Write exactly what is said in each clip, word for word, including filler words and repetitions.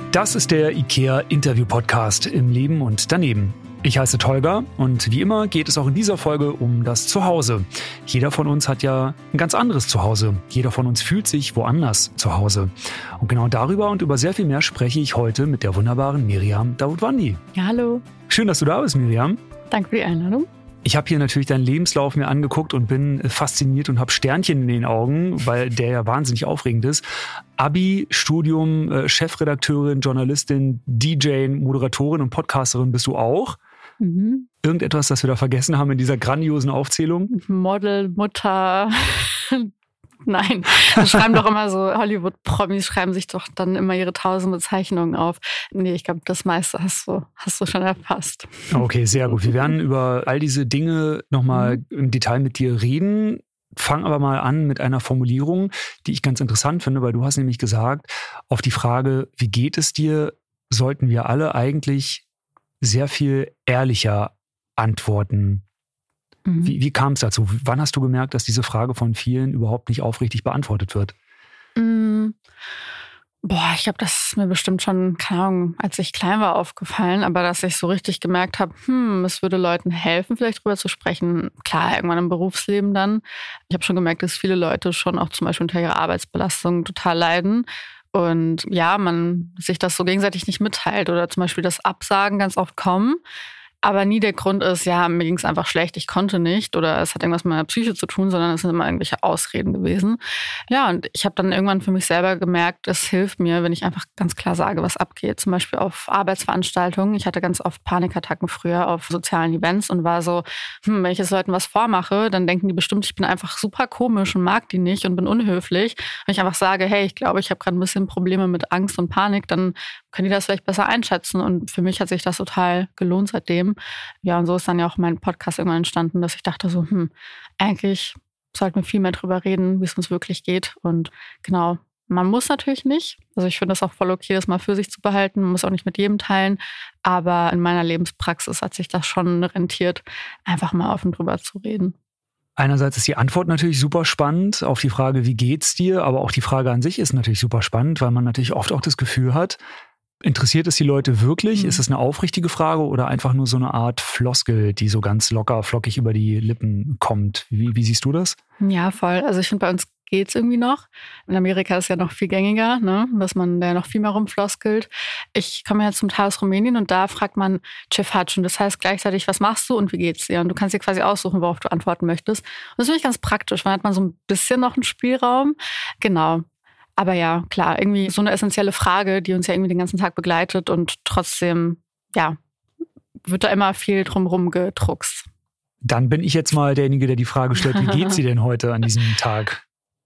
Das ist der IKEA-Interview-Podcast im Leben und daneben. Ich heiße Tolga und wie immer geht es auch in dieser Folge um das Zuhause. Jeder von uns hat ja ein ganz anderes Zuhause. Jeder von uns fühlt sich woanders zu Hause. Und genau darüber und über sehr viel mehr spreche ich heute mit der wunderbaren Miriam Dawoodwandi. Ja, hallo. Schön, dass du da bist, Miriam. Danke für die Einladung. Ich habe hier natürlich deinen Lebenslauf mir angeguckt und bin fasziniert und habe Sternchen in den Augen, weil der ja wahnsinnig aufregend ist. Abi, Studium, äh, Chefredakteurin, Journalistin, D J, Moderatorin und Podcasterin bist du auch. Mhm. Irgendetwas, das wir da vergessen haben in dieser grandiosen Aufzählung? Model, Mutter... Nein, das schreiben doch immer so, Hollywood-Promis schreiben sich doch dann immer ihre tausend Bezeichnungen auf. Nee, ich glaube, das meiste hast du, hast du schon erfasst. Okay, sehr gut. Wir werden über all diese Dinge nochmal mhm. im Detail mit dir reden. Fang aber mal an mit einer Formulierung, die ich ganz interessant finde, weil du hast nämlich gesagt, auf die Frage, wie geht es dir, sollten wir alle eigentlich sehr viel ehrlicher antworten. Wie, wie kam es dazu? Wann hast du gemerkt, dass diese Frage von vielen überhaupt nicht aufrichtig beantwortet wird? Mm, boah, ich glaube, das ist mir bestimmt schon, keine Ahnung, als ich klein war, aufgefallen. Aber dass ich so richtig gemerkt habe, hm, es würde Leuten helfen, vielleicht drüber zu sprechen. Klar, irgendwann im Berufsleben dann. Ich habe schon gemerkt, dass viele Leute schon auch zum Beispiel unter ihrer Arbeitsbelastung total leiden. Und ja, man sich das so gegenseitig nicht mitteilt oder zum Beispiel das Absagen ganz oft kommen. Aber nie der Grund ist, ja, mir ging es einfach schlecht, ich konnte nicht oder es hat irgendwas mit meiner Psyche zu tun, sondern es sind immer irgendwelche Ausreden gewesen. Ja, und ich habe dann irgendwann für mich selber gemerkt, es hilft mir, wenn ich einfach ganz klar sage, was abgeht. Zum Beispiel auf Arbeitsveranstaltungen. Ich hatte ganz oft Panikattacken früher auf sozialen Events und war so, hm, wenn ich jetzt Leuten was vormache, dann denken die bestimmt, ich bin einfach super komisch und mag die nicht und bin unhöflich. Wenn ich einfach sage, hey, ich glaube, ich habe gerade ein bisschen Probleme mit Angst und Panik, dann können die das vielleicht besser einschätzen. Und für mich hat sich das total gelohnt seitdem. Ja, und so ist dann ja auch mein Podcast irgendwann entstanden, dass ich dachte so, hm, eigentlich sollten wir viel mehr drüber reden, wie es uns wirklich geht. Und genau, man muss natürlich nicht. Also ich finde das auch voll okay, das mal für sich zu behalten. Man muss auch nicht mit jedem teilen. Aber in meiner Lebenspraxis hat sich das schon rentiert, einfach mal offen drüber zu reden. Einerseits ist die Antwort natürlich super spannend auf die Frage, wie geht's dir? Aber auch die Frage an sich ist natürlich super spannend, weil man natürlich oft auch das Gefühl hat, interessiert es die Leute wirklich? Mhm. Ist es eine aufrichtige Frage oder einfach nur so eine Art Floskel, die so ganz locker, flockig über die Lippen kommt? Wie, wie siehst du das? Ja, voll. Also ich finde, bei uns geht's irgendwie noch. In Amerika ist es ja noch viel gängiger, ne? Dass man da noch viel mehr rumfloskelt. Ich komme ja zum Teil aus Rumänien und da fragt man Cefaci, das heißt gleichzeitig, was machst du und wie geht's dir? Und du kannst dir quasi aussuchen, worauf du antworten möchtest. Und das finde ich ganz praktisch, weil dann hat man so ein bisschen noch einen Spielraum. Genau. Aber ja, klar, irgendwie so eine essentielle Frage, die uns ja irgendwie den ganzen Tag begleitet und trotzdem, ja, wird da immer viel drumherum gedruckst. Dann bin ich jetzt mal derjenige, der die Frage stellt, wie geht's dir denn heute an diesem Tag?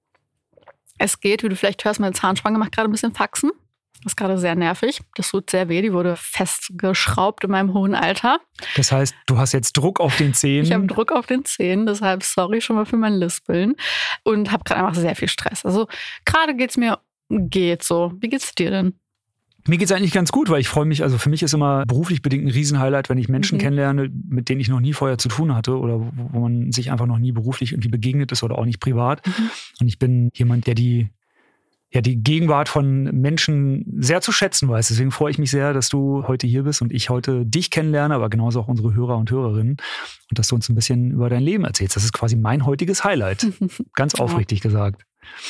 Es geht, wie du vielleicht hörst, meine Zahnspange macht gerade ein bisschen Faxen. Das ist gerade sehr nervig. Das tut sehr weh. Die wurde festgeschraubt in meinem hohen Alter. Das heißt, du hast jetzt Druck auf den Zähnen? Ich habe Druck auf den Zähnen, deshalb sorry schon mal für mein Lispeln. Und habe gerade einfach sehr viel Stress. Also gerade geht's mir, geht so. Wie geht's dir denn? Mir geht's eigentlich ganz gut, weil ich freue mich, also für mich ist immer beruflich bedingt ein Riesenhighlight, wenn ich Menschen mhm. kennenlerne, mit denen ich noch nie vorher zu tun hatte oder wo man sich einfach noch nie beruflich irgendwie begegnet ist oder auch nicht privat. Mhm. Und ich bin jemand, der die ja die Gegenwart von Menschen sehr zu schätzen weiß. Deswegen freue ich mich sehr, dass du heute hier bist und ich heute dich kennenlerne, aber genauso auch unsere Hörer und Hörerinnen und dass du uns ein bisschen über dein Leben erzählst. Das ist quasi mein heutiges Highlight. Ganz aufrichtig ja. gesagt.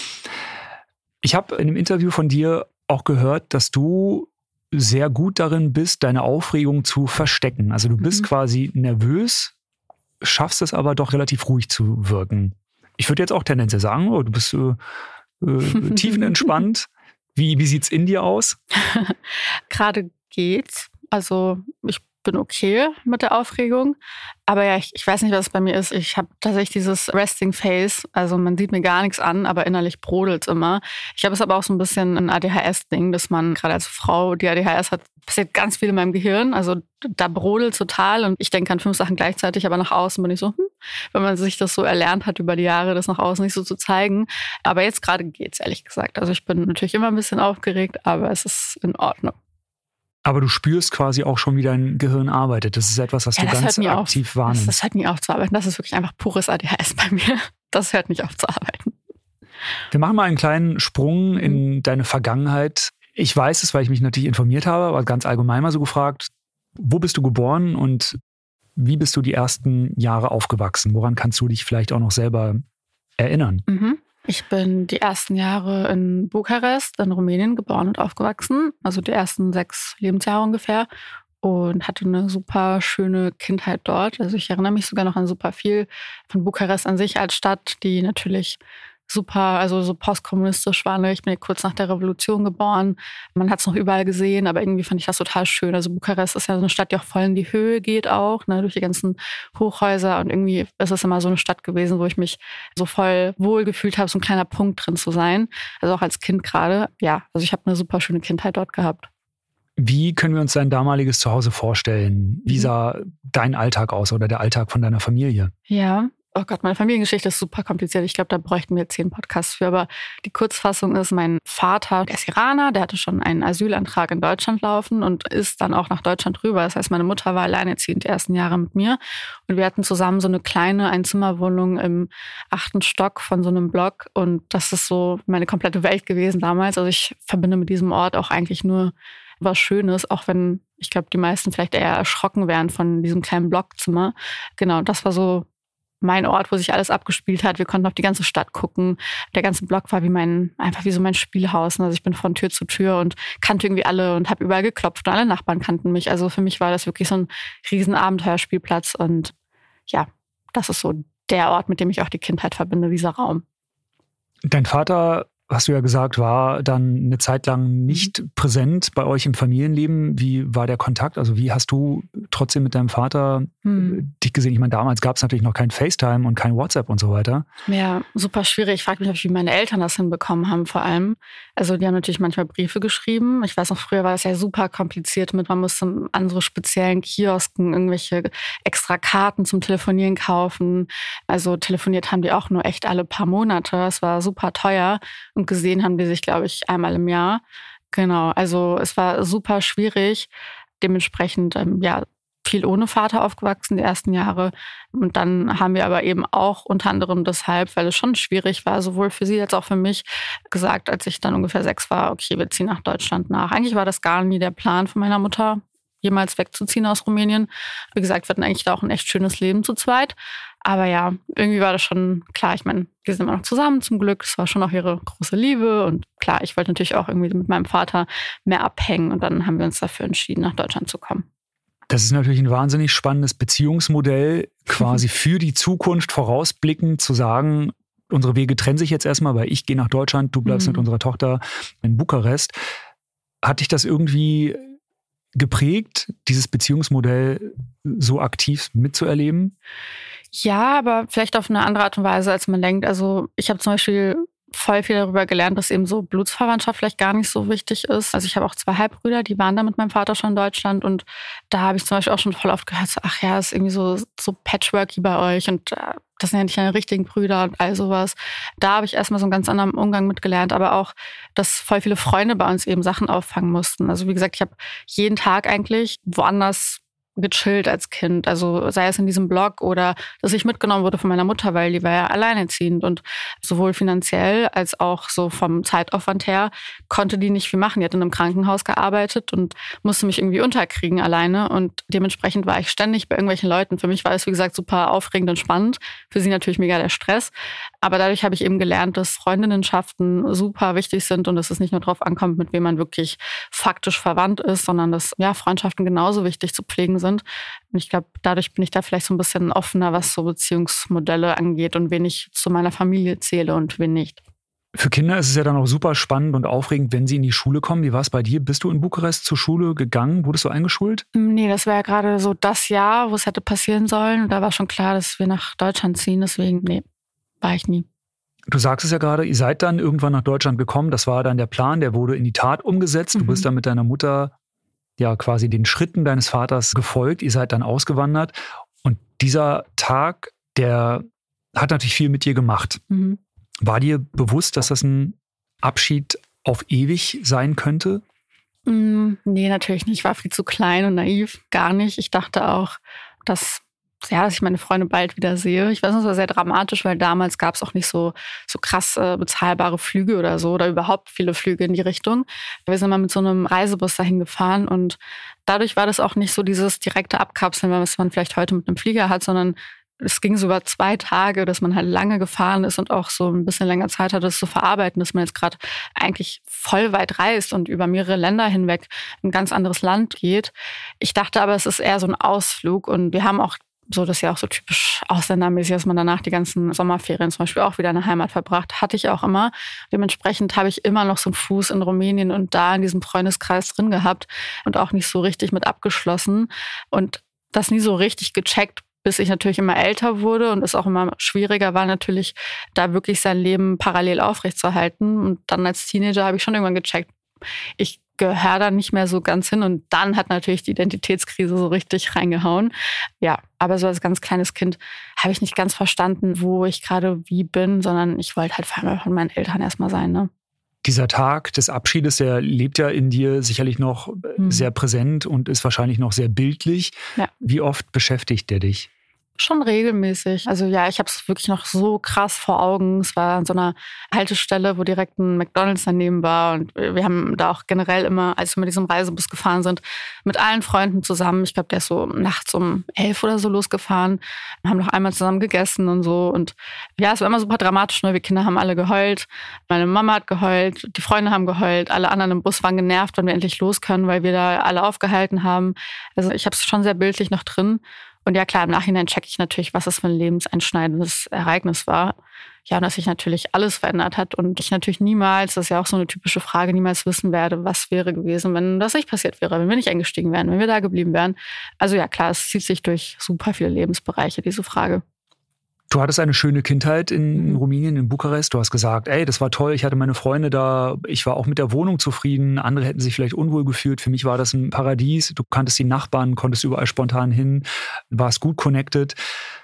Ich habe in einem Interview von dir auch gehört, dass du sehr gut darin bist, deine Aufregung zu verstecken. Also du bist mhm. quasi nervös, schaffst es aber doch relativ ruhig zu wirken. Ich würde jetzt auch tendenziell sagen, oh, du bist äh, äh, tiefenentspannt. Wie, wie sieht's in dir aus? Gerade geht's. Also ich bin okay mit der Aufregung. Aber ja, ich, ich weiß nicht, was es bei mir ist. Ich habe tatsächlich dieses Resting Face. Also man sieht mir gar nichts an, aber innerlich brodelt es immer. Ich habe es aber auch so ein bisschen ein A D H S-Ding, dass man gerade als Frau, die A D H S hat, passiert ganz viel in meinem Gehirn. Also da brodelt total und ich denke an fünf Sachen gleichzeitig, aber nach außen bin ich so, hm, wenn man sich das so erlernt hat über die Jahre, das nach außen nicht so zu zeigen. Aber jetzt gerade geht's, ehrlich gesagt. Also ich bin natürlich immer ein bisschen aufgeregt, aber es ist in Ordnung. Aber du spürst quasi auch schon, wie dein Gehirn arbeitet. Das ist etwas, was ja, du ganz aktiv auf. wahrnimmst. Das, das hört nie auf zu arbeiten. Das ist wirklich einfach pures A D H S bei mir. Das hört nicht auf zu arbeiten. Wir machen mal einen kleinen Sprung in deine Vergangenheit. Ich weiß es, weil ich mich natürlich informiert habe, aber ganz allgemein mal so gefragt, wo bist du geboren und wie bist du die ersten Jahre aufgewachsen? Woran kannst du dich vielleicht auch noch selber erinnern? Mhm. Ich bin die ersten Jahre in Bukarest, in Rumänien, geboren und aufgewachsen. Also die ersten sechs Lebensjahre ungefähr. Und hatte eine super schöne Kindheit dort. Also ich erinnere mich sogar noch an super viel von Bukarest an sich als Stadt, die natürlich super, also so postkommunistisch war. Ne? Ich bin ja kurz nach der Revolution geboren. Man hat es noch überall gesehen, aber irgendwie fand ich das total schön. Also Bukarest ist ja so eine Stadt, die auch voll in die Höhe geht auch, ne? Durch die ganzen Hochhäuser. Und irgendwie ist es immer so eine Stadt gewesen, wo ich mich so voll wohl gefühlt habe, so ein kleiner Punkt drin zu sein. Also auch als Kind gerade. Ja, also ich habe eine super schöne Kindheit dort gehabt. Wie können wir uns dein damaliges Zuhause vorstellen? Wie sah dein Alltag aus oder der Alltag von deiner Familie? Ja, oh Gott, meine Familiengeschichte ist super kompliziert. Ich glaube, da bräuchten wir zehn Podcasts für. Aber die Kurzfassung ist, mein Vater, der ist Iraner, der hatte schon einen Asylantrag in Deutschland laufen und ist dann auch nach Deutschland rüber. Das heißt, meine Mutter war alleinerziehend die ersten Jahre mit mir. Und wir hatten zusammen so eine kleine Einzimmerwohnung im achten Stock von so einem Block. Und das ist so meine komplette Welt gewesen damals. Also ich verbinde mit diesem Ort auch eigentlich nur was Schönes, auch wenn ich glaube, die meisten vielleicht eher erschrocken wären von diesem kleinen Blockzimmer. Genau, das war so mein Ort, wo sich alles abgespielt hat. Wir konnten auf die ganze Stadt gucken. Der ganze Block war wie mein, einfach wie so mein Spielhaus. Also ich bin von Tür zu Tür und kannte irgendwie alle und habe überall geklopft und alle Nachbarn kannten mich. Also für mich war das wirklich so ein riesen Abenteuerspielplatz und ja, das ist so der Ort, mit dem ich auch die Kindheit verbinde, dieser Raum. Dein Vater, hast du ja gesagt, war dann eine Zeit lang nicht präsent bei euch im Familienleben. Wie war der Kontakt? Also wie hast du trotzdem mit deinem Vater hm. dich gesehen? Ich meine, damals gab es natürlich noch kein FaceTime und kein WhatsApp und so weiter. Ja, super schwierig. Ich frage mich, wie meine Eltern das hinbekommen haben vor allem. Also die haben natürlich manchmal Briefe geschrieben. Ich weiß noch, früher war das ja super kompliziert mit, man musste an so speziellen Kiosken irgendwelche extra Karten zum Telefonieren kaufen. Also telefoniert haben die auch nur echt alle paar Monate. Es war super teuer. Und gesehen haben die sich, glaube ich, einmal im Jahr. Genau, also es war super schwierig. Dementsprechend, ähm, ja, viel ohne Vater aufgewachsen die ersten Jahre. Und dann haben wir aber eben auch unter anderem deshalb, weil es schon schwierig war, sowohl für sie als auch für mich, gesagt, als ich dann ungefähr sechs war, okay, wir ziehen nach Deutschland nach. Eigentlich war das gar nie der Plan von meiner Mutter, jemals wegzuziehen aus Rumänien. Wie gesagt, wir hatten eigentlich da auch ein echt schönes Leben zu zweit. Aber ja, irgendwie war das schon klar. Ich meine, wir sind immer noch zusammen zum Glück. Das war schon auch ihre große Liebe. Und klar, ich wollte natürlich auch irgendwie mit meinem Vater mehr abhängen. Und dann haben wir uns dafür entschieden, nach Deutschland zu kommen. Das ist natürlich ein wahnsinnig spannendes Beziehungsmodell, quasi für die Zukunft vorausblickend zu sagen, unsere Wege trennen sich jetzt erstmal, weil ich gehe nach Deutschland, du bleibst mhm. mit unserer Tochter in Bukarest. Hat dich das irgendwie geprägt, dieses Beziehungsmodell so aktiv mitzuerleben? Ja, aber vielleicht auf eine andere Art und Weise, als man denkt. Also ich habe zum Beispiel voll viel darüber gelernt, dass eben so Blutsverwandtschaft vielleicht gar nicht so wichtig ist. Also ich habe auch zwei Halbbrüder, die waren da mit meinem Vater schon in Deutschland und da habe ich zum Beispiel auch schon voll oft gehört, so, ach ja, ist irgendwie so, so patchworky bei euch und äh, das sind ja nicht deine richtigen Brüder und all sowas. Da habe ich erstmal so einen ganz anderen Umgang mit gelernt, aber auch, dass voll viele Freunde bei uns eben Sachen auffangen mussten. Also wie gesagt, ich habe jeden Tag eigentlich woanders gechillt als Kind. Also sei es in diesem Blog oder dass ich mitgenommen wurde von meiner Mutter, weil die war ja alleinerziehend und sowohl finanziell als auch so vom Zeitaufwand her konnte die nicht viel machen. Die hat in einem Krankenhaus gearbeitet und musste mich irgendwie unterkriegen alleine und dementsprechend war ich ständig bei irgendwelchen Leuten. Für mich war es, wie gesagt, super aufregend und spannend. Für sie natürlich mega der Stress. Aber dadurch habe ich eben gelernt, dass Freundinnenschaften super wichtig sind und dass es nicht nur darauf ankommt, mit wem man wirklich faktisch verwandt ist, sondern dass ja Freundschaften genauso wichtig zu pflegen sind. Und ich glaube, dadurch bin ich da vielleicht so ein bisschen offener, was so Beziehungsmodelle angeht und wen ich zu meiner Familie zähle und wen nicht. Für Kinder ist es ja dann auch super spannend und aufregend, wenn sie in die Schule kommen. Wie war es bei dir? Bist du in Bukarest zur Schule gegangen? Wurdest du eingeschult? Nee, das war ja gerade so das Jahr, wo es hätte passieren sollen. Und da war schon klar, dass wir nach Deutschland ziehen. Deswegen, nee, war ich nie. Du sagst es ja gerade, ihr seid dann irgendwann nach Deutschland gekommen. Das war dann der Plan, der wurde in die Tat umgesetzt. Du mhm. bist dann mit deiner Mutter ja quasi den Schritten deines Vaters gefolgt. Ihr seid dann ausgewandert. Und dieser Tag, der hat natürlich viel mit dir gemacht. Mhm. War dir bewusst, dass das ein Abschied auf ewig sein könnte? Mm, nee, natürlich nicht. Ich war viel zu klein und naiv. Gar nicht. Ich dachte auch, dass ja, dass ich meine Freunde bald wieder sehe. Ich weiß, es war sehr dramatisch, weil damals gab es auch nicht so, so krass äh, bezahlbare Flüge oder so oder überhaupt viele Flüge in die Richtung. Wir sind mal mit so einem Reisebus dahin gefahren und dadurch war das auch nicht so dieses direkte Abkapseln, was man vielleicht heute mit einem Flieger hat, sondern es ging so über zwei Tage, dass man halt lange gefahren ist und auch so ein bisschen länger Zeit hat, das zu verarbeiten, dass man jetzt gerade eigentlich voll weit reist und über mehrere Länder hinweg in ein ganz anderes Land geht. Ich dachte aber, es ist eher so ein Ausflug und wir haben auch so, das ist ja auch so typisch ausländermäßig, dass man danach die ganzen Sommerferien zum Beispiel auch wieder in der Heimat verbracht. Hatte ich auch immer. Dementsprechend habe ich immer noch so einen Fuß in Rumänien und da in diesem Freundeskreis drin gehabt und auch nicht so richtig mit abgeschlossen und das nie so richtig gecheckt, bis ich natürlich immer älter wurde und es auch immer schwieriger war natürlich, da wirklich sein Leben parallel aufrechtzuerhalten. Und dann als Teenager habe ich schon irgendwann gecheckt, ich gehöre da nicht mehr so ganz hin. Und dann hat natürlich die Identitätskrise so richtig reingehauen. Ja, aber so als ganz kleines Kind habe ich nicht ganz verstanden, wo ich gerade wie bin, sondern ich wollte halt vor allem von meinen Eltern erstmal sein, ne? Dieser Tag des Abschiedes, der lebt ja in dir sicherlich noch mhm. sehr präsent und ist wahrscheinlich noch sehr bildlich. Ja. Wie oft beschäftigt der dich? Schon regelmäßig. Also ja, ich habe es wirklich noch so krass vor Augen. Es war an so einer Haltestelle, wo direkt ein McDonald's daneben war. Und wir haben da auch generell immer, als wir mit diesem Reisebus gefahren sind, mit allen Freunden zusammen, ich glaube, der ist so nachts um elf oder so losgefahren, haben noch einmal zusammen gegessen und so. Und ja, es war immer super dramatisch. Ne? Wir Kinder haben alle geheult. Meine Mama hat geheult, die Freunde haben geheult. Alle anderen im Bus waren genervt, wenn wir endlich los können, weil wir da alle aufgehalten haben. Also ich habe es schon sehr bildlich noch drin. Und ja klar, im Nachhinein checke ich natürlich, was das für ein lebenseinschneidendes Ereignis war. Ja, und dass sich natürlich alles verändert hat und ich natürlich niemals, das ist ja auch so eine typische Frage, niemals wissen werde, was wäre gewesen, wenn das nicht passiert wäre, wenn wir nicht eingestiegen wären, wenn wir da geblieben wären. Also ja klar, es zieht sich durch super viele Lebensbereiche, diese Frage. Du hattest eine schöne Kindheit in Rumänien, in Bukarest. Du hast gesagt, ey, das war toll, ich hatte meine Freunde da, ich war auch mit der Wohnung zufrieden. Andere hätten sich vielleicht unwohl gefühlt. Für mich war das ein Paradies. Du kanntest die Nachbarn, konntest überall spontan hin, warst gut connected.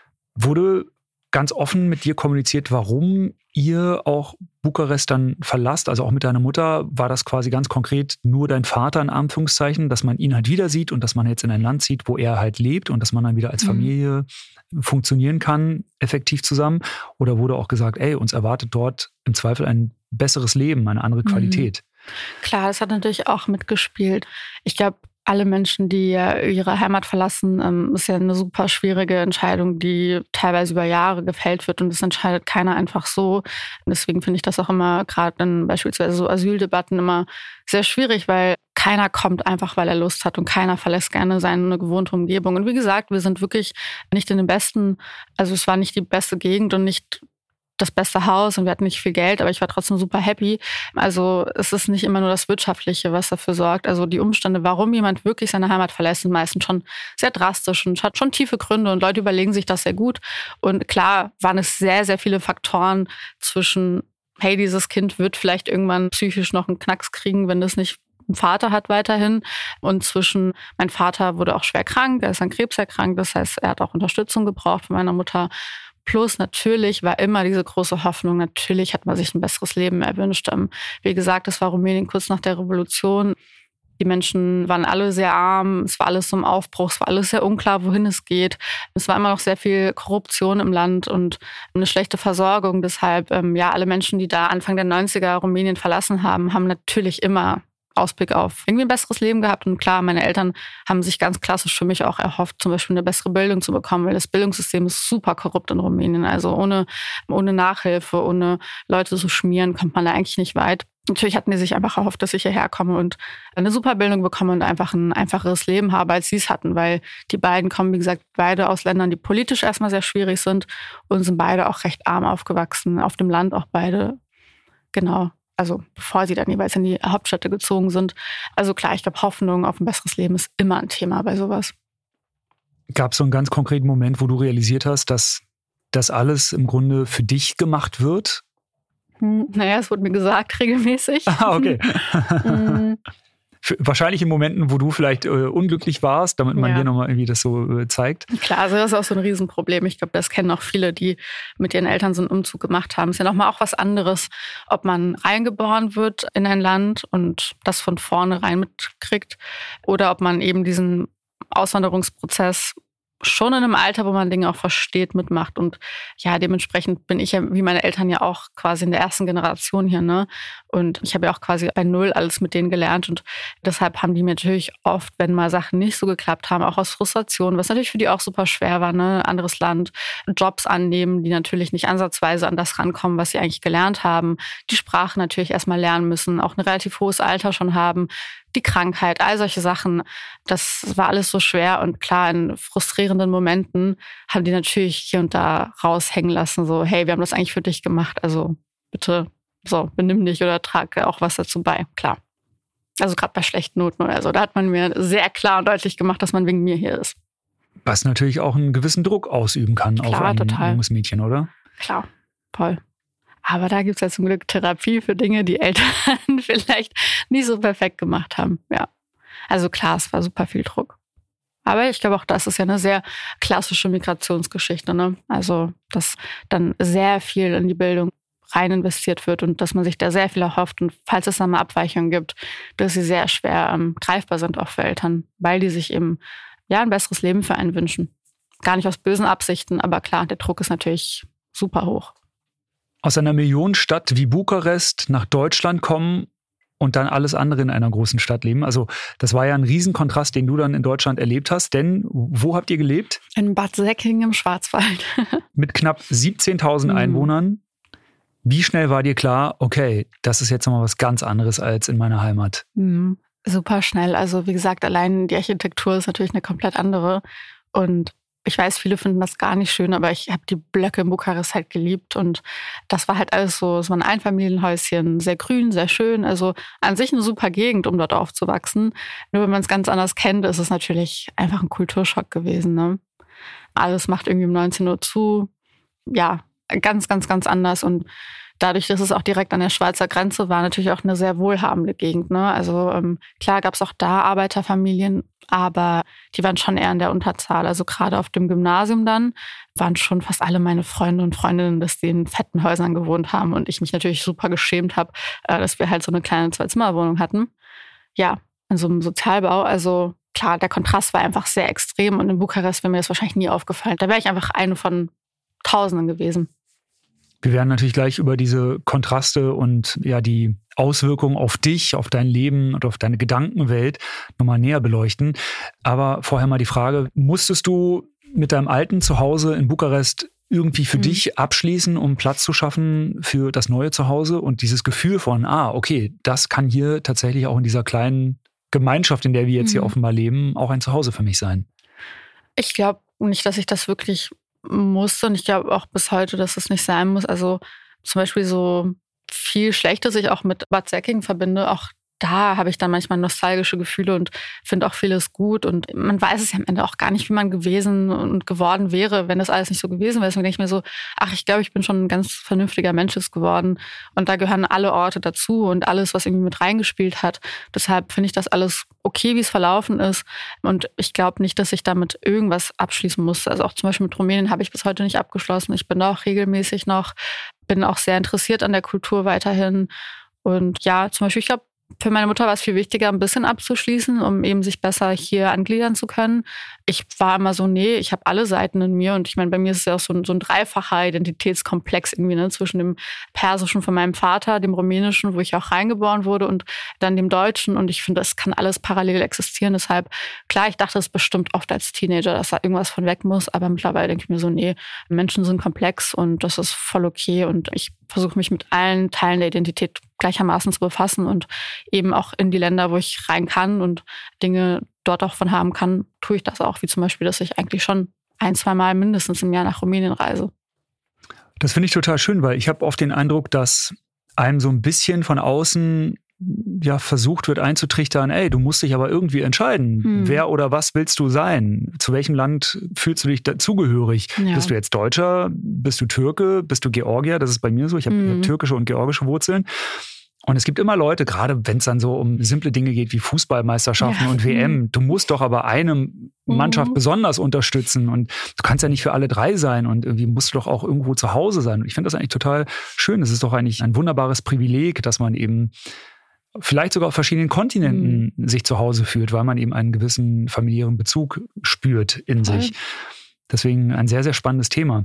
Wurde ganz offen mit dir kommuniziert, warum ihr auch Bukarest dann verlasst, also auch mit deiner Mutter? War das quasi ganz konkret nur dein Vater in Anführungszeichen, dass man ihn halt wieder sieht und dass man jetzt in ein Land zieht, wo er halt lebt und dass man dann wieder als Familie mhm. funktionieren kann, effektiv zusammen? Oder wurde auch gesagt, ey, uns erwartet dort im Zweifel ein besseres Leben, eine andere Qualität? Mhm. Klar, das hat natürlich auch mitgespielt. Ich glaube, alle Menschen, die ihre Heimat verlassen, ähm, ist ja eine super schwierige Entscheidung, die teilweise über Jahre gefällt wird und das entscheidet keiner einfach so. Und deswegen finde ich das auch immer, gerade in beispielsweise so Asyldebatten, immer sehr schwierig, weil keiner kommt einfach, weil er Lust hat und keiner verlässt gerne seine gewohnte Umgebung. Und wie gesagt, wir sind wirklich nicht in den besten, also es war nicht die beste Gegend und nicht das beste Haus und wir hatten nicht viel Geld, aber ich war trotzdem super happy. Also es ist nicht immer nur das Wirtschaftliche, was dafür sorgt. Also die Umstände, warum jemand wirklich seine Heimat verlässt, sind meistens schon sehr drastisch und hat schon tiefe Gründe und Leute überlegen sich das sehr gut. Und klar waren es sehr, sehr viele Faktoren zwischen, hey, dieses Kind wird vielleicht irgendwann psychisch noch einen Knacks kriegen, wenn das nicht einen Vater hat weiterhin. Und zwischen, mein Vater wurde auch schwer krank, er ist an Krebs erkrankt, das heißt, er hat auch Unterstützung gebraucht von meiner Mutter. Plus natürlich war immer diese große Hoffnung, natürlich hat man sich ein besseres Leben erwünscht. Wie gesagt, das war Rumänien kurz nach der Revolution. Die Menschen waren alle sehr arm, es war alles so im Aufbruch, es war alles sehr unklar, wohin es geht. Es war immer noch sehr viel Korruption im Land und eine schlechte Versorgung. Deshalb, ja, alle Menschen, die da Anfang der neunziger Rumänien verlassen haben, haben natürlich immer Ausblick auf irgendwie ein besseres Leben gehabt. Und klar, meine Eltern haben sich ganz klassisch für mich auch erhofft, zum Beispiel eine bessere Bildung zu bekommen, weil das Bildungssystem ist super korrupt in Rumänien. Also ohne, ohne Nachhilfe, ohne Leute zu schmieren, kommt man da eigentlich nicht weit. Natürlich hatten die sich einfach erhofft, dass ich hierher komme und eine super Bildung bekomme und einfach ein einfacheres Leben habe, als sie es hatten, weil die beiden kommen, wie gesagt, beide aus Ländern, die politisch erstmal sehr schwierig sind und sind beide auch recht arm aufgewachsen, auf dem Land auch beide. Genau. Also bevor sie dann jeweils in die Hauptstädte gezogen sind. Also klar, ich glaube, Hoffnung auf ein besseres Leben ist immer ein Thema bei sowas. Gab es so einen ganz konkreten Moment, wo du realisiert hast, dass das alles im Grunde für dich gemacht wird? Hm, naja, es wurde mir gesagt, regelmäßig. Ah, okay. Für, wahrscheinlich in Momenten, wo du vielleicht äh, unglücklich warst, damit man ja. dir nochmal irgendwie das so äh, zeigt. Klar, also das ist auch so ein Riesenproblem. Ich glaube, das kennen auch viele, die mit ihren Eltern so einen Umzug gemacht haben. Es ist ja nochmal auch was anderes, ob man reingeboren wird in ein Land und das von vornherein mitkriegt oder ob man eben diesen Auswanderungsprozess schon in einem Alter, wo man Dinge auch versteht, mitmacht. Und ja, dementsprechend bin ich ja, wie meine Eltern ja auch quasi in der ersten Generation hier, ne? Und ich habe ja auch quasi bei Null alles mit denen gelernt. Und deshalb haben die mir natürlich oft, wenn mal Sachen nicht so geklappt haben, auch aus Frustration, was natürlich für die auch super schwer war, ne? Anderes Land, Jobs annehmen, die natürlich nicht ansatzweise an das rankommen, was sie eigentlich gelernt haben. Die Sprache natürlich erstmal lernen müssen, auch ein relativ hohes Alter schon haben. Die Krankheit, all solche Sachen, das war alles so schwer. Und klar, in frustrierenden Momenten haben die natürlich hier und da raushängen lassen, so, hey, wir haben das eigentlich für dich gemacht, also bitte, so, benimm dich oder trag auch was dazu bei, klar. Also gerade bei schlechten Noten oder so, da hat man mir sehr klar und deutlich gemacht, dass man wegen mir hier ist. Was natürlich auch einen gewissen Druck ausüben kann klar, auf ein total. junges Mädchen, oder? Klar, voll. Aber da gibt es ja zum Glück Therapie für Dinge, die Eltern vielleicht nicht so perfekt gemacht haben. Ja. Also klar, es war super viel Druck. Aber ich glaube auch, das ist ja eine sehr klassische Migrationsgeschichte, ne? Also, dass dann sehr viel in die Bildung rein investiert wird und dass man sich da sehr viel erhofft. Und falls es dann mal Abweichungen gibt, dass sie sehr schwer ähm, greifbar sind auch für Eltern, weil die sich eben ja ein besseres Leben für einen wünschen. Gar nicht aus bösen Absichten, aber klar, der Druck ist natürlich super hoch. Aus einer Millionenstadt wie Bukarest nach Deutschland kommen und dann alles andere in einer großen Stadt leben. Also das war ja ein Riesenkontrast, den du dann in Deutschland erlebt hast. Denn wo habt ihr gelebt? In Bad Säckingen im Schwarzwald. Mit knapp siebzehntausend mhm. Einwohnern. Wie schnell war dir klar, okay, das ist jetzt nochmal was ganz anderes als in meiner Heimat? Mhm. Super schnell. Also wie gesagt, allein die Architektur ist natürlich eine komplett andere. Und ich weiß, viele finden das gar nicht schön, aber ich habe die Blöcke in Bukarest halt geliebt und das war halt alles so, es war ein Einfamilienhäuschen, sehr grün, sehr schön, also an sich eine super Gegend, um dort aufzuwachsen. Nur wenn man es ganz anders kennt, ist es natürlich einfach ein Kulturschock gewesen, ne? Alles macht irgendwie um neunzehn Uhr zu, ja, ganz, ganz, ganz anders und dadurch, dass es auch direkt an der Schweizer Grenze war, natürlich auch eine sehr wohlhabende Gegend, ne? Also ähm, klar gab es auch da Arbeiterfamilien, aber die waren schon eher in der Unterzahl. Also gerade auf dem Gymnasium dann waren schon fast alle meine Freunde und Freundinnen, dass die in fetten Häusern gewohnt haben und ich mich natürlich super geschämt habe, äh, dass wir halt so eine kleine Zwei-Zimmer-Wohnung hatten. Ja, in so einem Sozialbau. Also klar, der Kontrast war einfach sehr extrem und in Bukarest wäre mir das wahrscheinlich nie aufgefallen. Da wäre ich einfach eine von Tausenden gewesen. Wir werden natürlich gleich über diese Kontraste und ja die Auswirkungen auf dich, auf dein Leben und auf deine Gedankenwelt nochmal näher beleuchten. Aber vorher mal die Frage, musstest du mit deinem alten Zuhause in Bukarest irgendwie für mhm. dich abschließen, um Platz zu schaffen für das neue Zuhause und dieses Gefühl von, ah, okay, das kann hier tatsächlich auch in dieser kleinen Gemeinschaft, in der wir jetzt mhm. hier offenbar leben, auch ein Zuhause für mich sein? Ich glaube nicht, dass ich das wirklich musste und ich glaube auch bis heute, dass es nicht sein muss. Also zum Beispiel so viel Schlechtes ich auch mit Bad Säckingen verbinde, auch da habe ich dann manchmal nostalgische Gefühle und finde auch vieles gut. Und man weiß es ja am Ende auch gar nicht, wie man gewesen und geworden wäre, wenn das alles nicht so gewesen wäre. Deswegen denke ich mir so, ach, ich glaube, ich bin schon ein ganz vernünftiger Mensch geworden. Und da gehören alle Orte dazu und alles, was irgendwie mit reingespielt hat. Deshalb finde ich das alles okay, wie es verlaufen ist. Und ich glaube nicht, dass ich damit irgendwas abschließen musste. Also auch zum Beispiel mit Rumänien habe ich bis heute nicht abgeschlossen. Ich bin da auch regelmäßig noch, bin auch sehr interessiert an der Kultur weiterhin. Und ja, zum Beispiel, ich glaube, für meine Mutter war es viel wichtiger, ein bisschen abzuschließen, um eben sich besser hier angliedern zu können. Ich war immer so, nee, ich habe alle Seiten in mir. Und ich meine, bei mir ist es ja auch so ein, so ein dreifacher Identitätskomplex irgendwie, ne, zwischen dem Persischen von meinem Vater, dem Rumänischen, wo ich auch reingeboren wurde, und dann dem Deutschen. Und ich finde, das kann alles parallel existieren. Deshalb, klar, ich dachte es bestimmt oft als Teenager, dass da irgendwas von weg muss. Aber mittlerweile denke ich mir so, nee, Menschen sind komplex und das ist voll okay. Und ich versuche mich mit allen Teilen der Identität gleichermaßen zu befassen und eben auch in die Länder, wo ich rein kann und Dinge dort auch von haben kann, tue ich das auch, wie zum Beispiel, dass ich eigentlich schon ein, zwei Mal mindestens im Jahr nach Rumänien reise. Das finde ich total schön, weil ich habe oft den Eindruck, dass einem so ein bisschen von außen ja versucht wird einzutrichtern, ey, du musst dich aber irgendwie entscheiden. Hm. Wer oder was willst du sein? Zu welchem Land fühlst du dich dazugehörig? Ja. Bist du jetzt Deutscher? Bist du Türke? Bist du Georgier? Das ist bei mir so. Ich habe hm. hab türkische und georgische Wurzeln. Und es gibt immer Leute, gerade wenn es dann so um simple Dinge geht wie Fußballmeisterschaften ja. und W M, du musst doch aber eine Mannschaft mhm. besonders unterstützen und du kannst ja nicht für alle drei sein und irgendwie musst du doch auch irgendwo zu Hause sein. Und ich finde das eigentlich total schön. Es ist doch eigentlich ein wunderbares Privileg, dass man eben vielleicht sogar auf verschiedenen Kontinenten mhm. sich zu Hause fühlt, weil man eben einen gewissen familiären Bezug spürt in Toll. sich. Deswegen ein sehr, sehr spannendes Thema.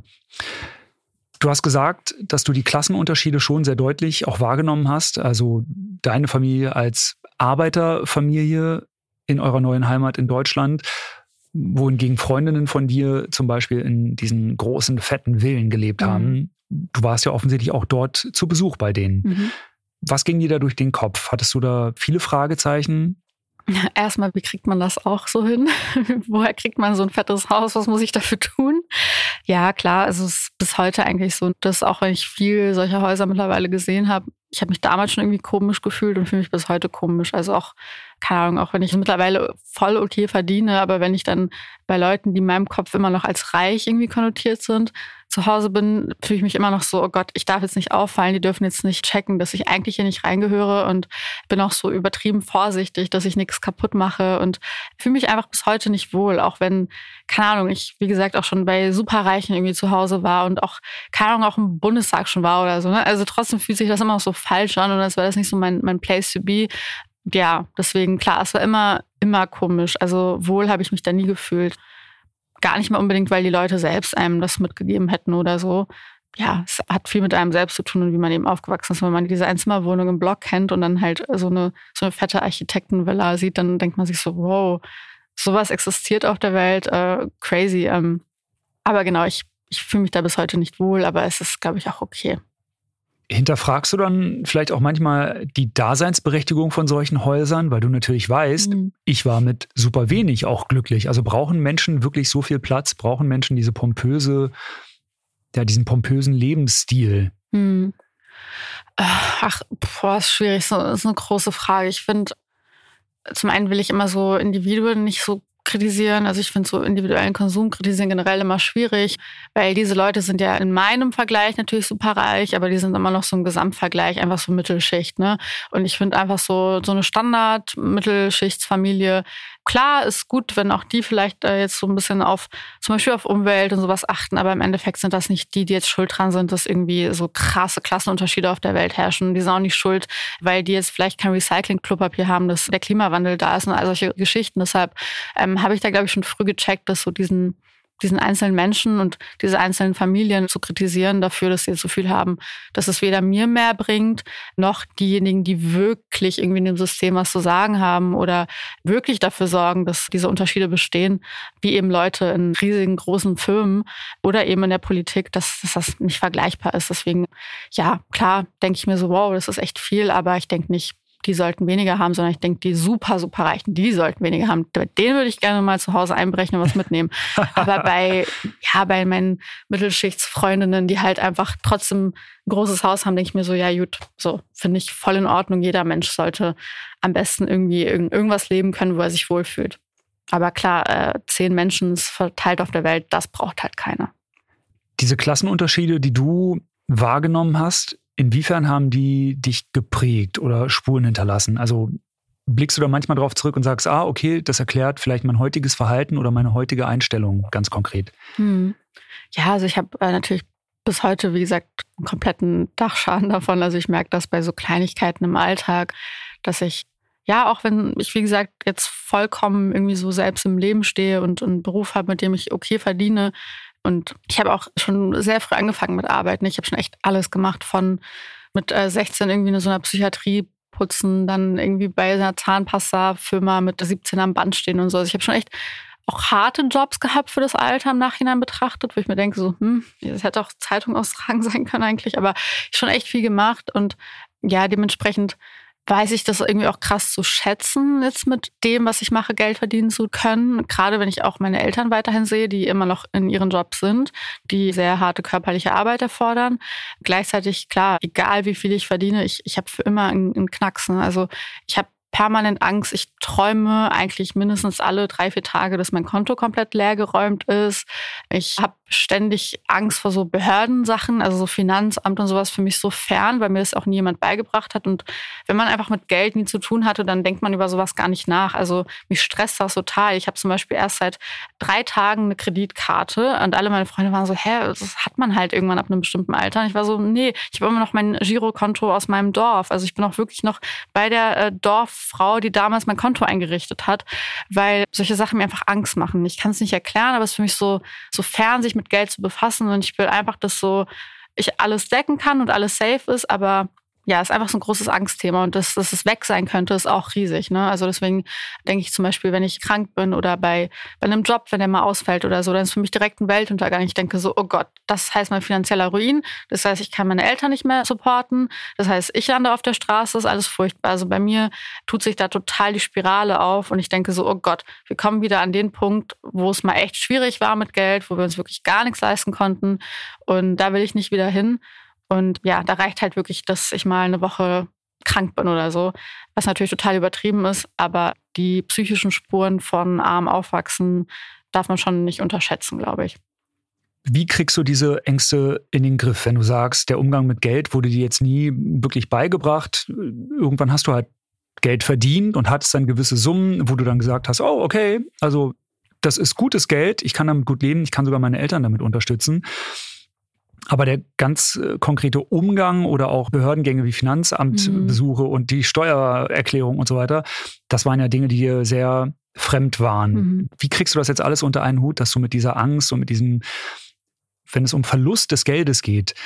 Du hast gesagt, dass du die Klassenunterschiede schon sehr deutlich auch wahrgenommen hast. Also deine Familie als Arbeiterfamilie in eurer neuen Heimat in Deutschland, wohingegen Freundinnen von dir zum Beispiel in diesen großen, fetten Villen gelebt mhm. haben. Du warst ja offensichtlich auch dort zu Besuch bei denen. Mhm. Was ging dir da durch den Kopf? Hattest du da viele Fragezeichen? Erstmal, wie kriegt man das auch so hin? Woher kriegt man so ein fettes Haus? Was muss ich dafür tun? Ja, klar, also es ist bis heute eigentlich so, dass auch wenn ich viel solcher Häuser mittlerweile gesehen habe, ich habe mich damals schon irgendwie komisch gefühlt und fühle mich bis heute komisch. Also auch, keine Ahnung, auch wenn ich mittlerweile voll okay verdiene, aber wenn ich dann bei Leuten, die in meinem Kopf immer noch als reich irgendwie konnotiert sind, zu Hause bin, fühle ich mich immer noch so, oh Gott, ich darf jetzt nicht auffallen, die dürfen jetzt nicht checken, dass ich eigentlich hier nicht reingehöre und bin auch so übertrieben vorsichtig, dass ich nichts kaputt mache und fühle mich einfach bis heute nicht wohl, auch wenn, keine Ahnung, ich, wie gesagt, auch schon bei Superreichen irgendwie zu Hause war und auch, keine Ahnung, auch im Bundestag schon war oder so, ne? Also trotzdem fühlt sich das immer noch so falsch an und als wäre das nicht so mein, mein Place to be. Ja, deswegen, klar, es war immer, immer komisch. Also wohl habe ich mich da nie gefühlt. Gar nicht mal unbedingt, weil die Leute selbst einem das mitgegeben hätten oder so. Ja, es hat viel mit einem selbst zu tun und wie man eben aufgewachsen ist. Wenn man diese Einzimmerwohnung im Block kennt und dann halt so eine, so eine fette Architektenvilla sieht, dann denkt man sich so, wow, sowas existiert auf der Welt, äh, crazy. Ähm, aber genau, ich, ich fühle mich da bis heute nicht wohl, aber es ist, glaube ich, auch okay. Hinterfragst du dann vielleicht auch manchmal die Daseinsberechtigung von solchen Häusern, weil du natürlich weißt, mhm. ich war mit super wenig auch glücklich. Also brauchen Menschen wirklich so viel Platz? Brauchen Menschen diese pompöse, ja, diesen pompösen Lebensstil? Mhm. Ach, boah, ist schwierig. Das ist eine große Frage. Ich finde, zum einen will ich immer so Individuen nicht so kritisieren. Also ich finde so individuellen Konsum kritisieren generell immer schwierig, weil diese Leute sind ja in meinem Vergleich natürlich super reich, aber die sind immer noch so im Gesamtvergleich einfach so Mittelschicht, ne? Und ich finde einfach so so eine Standard-Mittelschichtsfamilie, klar, ist gut, wenn auch die vielleicht äh, jetzt so ein bisschen auf, zum Beispiel auf Umwelt und sowas achten, aber im Endeffekt sind das nicht die, die jetzt schuld dran sind, dass irgendwie so krasse Klassenunterschiede auf der Welt herrschen. Die sind auch nicht schuld, weil die jetzt vielleicht kein Recycling-Klopapier haben, dass der Klimawandel da ist und all solche Geschichten. Deshalb ähm, habe ich da, glaube ich, schon früh gecheckt, dass so diesen diesen einzelnen Menschen und diese einzelnen Familien zu kritisieren dafür, dass sie jetzt so viel haben, dass es weder mir mehr bringt, noch diejenigen, die wirklich irgendwie in dem System was zu sagen haben oder wirklich dafür sorgen, dass diese Unterschiede bestehen, wie eben Leute in riesigen, großen Firmen oder eben in der Politik, dass, dass das nicht vergleichbar ist. Deswegen, ja, klar, denke ich mir so, wow, das ist echt viel, aber ich denke nicht, die sollten weniger haben, sondern ich denke, die super, super Reichen, die sollten weniger haben. Bei denen würde ich gerne mal zu Hause einbrechen und was mitnehmen. Aber bei, ja, bei meinen Mittelschichtsfreundinnen, die halt einfach trotzdem ein großes Haus haben, denke ich mir so, ja gut, so finde ich voll in Ordnung. Jeder Mensch sollte am besten irgendwie irgendwas leben können, wo er sich wohlfühlt. Aber klar, äh, zehn Menschen verteilt auf der Welt, das braucht halt keiner. Diese Klassenunterschiede, die du wahrgenommen hast, inwiefern haben die dich geprägt oder Spuren hinterlassen? Also blickst du da manchmal drauf zurück und sagst, ah, okay, das erklärt vielleicht mein heutiges Verhalten oder meine heutige Einstellung ganz konkret? Hm. Ja, also ich habe äh, natürlich bis heute, wie gesagt, einen kompletten Dachschaden davon. Also ich merke das bei so Kleinigkeiten im Alltag, dass ich, ja, auch wenn ich, wie gesagt, jetzt vollkommen irgendwie so selbst im Leben stehe und einen Beruf habe, mit dem ich okay verdiene, und ich habe auch schon sehr früh angefangen mit Arbeiten. Ich habe schon echt alles gemacht, von mit sechzehn irgendwie in so einer Psychiatrie putzen, dann irgendwie bei einer Zahnpasta-Firma mit siebzehn am Band stehen und so. Also ich habe schon echt auch harte Jobs gehabt für das Alter im Nachhinein betrachtet, wo ich mir denke, so, hm, das hätte auch Zeitung austragen sein können eigentlich, aber schon echt viel gemacht und ja, dementsprechend weiß ich das irgendwie auch krass zu schätzen, jetzt mit dem, was ich mache, Geld verdienen zu können. Gerade wenn ich auch meine Eltern weiterhin sehe, die immer noch in ihren Jobs sind, die sehr harte körperliche Arbeit erfordern. Gleichzeitig, klar, egal wie viel ich verdiene, ich, ich habe für immer einen, einen Knacks. Ne? Also ich habe permanent Angst. Ich träume eigentlich mindestens alle drei, vier Tage, dass mein Konto komplett leergeräumt ist. Ich habe ständig Angst vor so Behördensachen, also so Finanzamt und sowas für mich so fern, weil mir das auch nie jemand beigebracht hat. Und wenn man einfach mit Geld nie zu tun hatte, dann denkt man über sowas gar nicht nach. Also mich stresst das total. Ich habe zum Beispiel erst seit drei Tagen eine Kreditkarte und alle meine Freunde waren so, hä, das hat man halt irgendwann ab einem bestimmten Alter. Und ich war so, nee, ich habe immer noch mein Girokonto aus meinem Dorf. Also ich bin auch wirklich noch bei der äh, Dorffrau, die damals mein Konto eingerichtet hat, weil solche Sachen mir einfach Angst machen. Ich kann es nicht erklären, aber es ist für mich so, so fern, sich mit Geld zu befassen. Und ich will einfach, dass so ich alles decken kann und alles safe ist, aber ja, ist einfach so ein großes Angstthema und dass, dass es weg sein könnte, ist auch riesig. Ne? Also deswegen denke ich zum Beispiel, wenn ich krank bin oder bei, bei einem Job, wenn der mal ausfällt oder so, dann ist für mich direkt ein Weltuntergang. Ich denke so, oh Gott, das heißt mein finanzieller Ruin. Das heißt, ich kann meine Eltern nicht mehr supporten. Das heißt, ich lande auf der Straße, ist alles furchtbar. Also bei mir tut sich da total die Spirale auf und ich denke so, oh Gott, wir kommen wieder an den Punkt, wo es mal echt schwierig war mit Geld, wo wir uns wirklich gar nichts leisten konnten und da will ich nicht wieder hin. Und ja, da reicht halt wirklich, dass ich mal eine Woche krank bin oder so, was natürlich total übertrieben ist, aber die psychischen Spuren von arm aufwachsen darf man schon nicht unterschätzen, glaube ich. Wie kriegst du diese Ängste in den Griff, wenn du sagst, der Umgang mit Geld wurde dir jetzt nie wirklich beigebracht? Irgendwann hast du halt Geld verdient und hattest dann gewisse Summen, wo du dann gesagt hast, oh, okay, also das ist gutes Geld, ich kann damit gut leben, ich kann sogar meine Eltern damit unterstützen. Aber der ganz äh, konkrete Umgang oder auch Behördengänge wie Finanzamtbesuche mhm. und die Steuererklärung und so weiter, das waren ja Dinge, die dir sehr fremd waren. Mhm. Wie kriegst du das jetzt alles unter einen Hut, dass du mit dieser Angst und mit diesem, wenn es um Verlust des Geldes geht,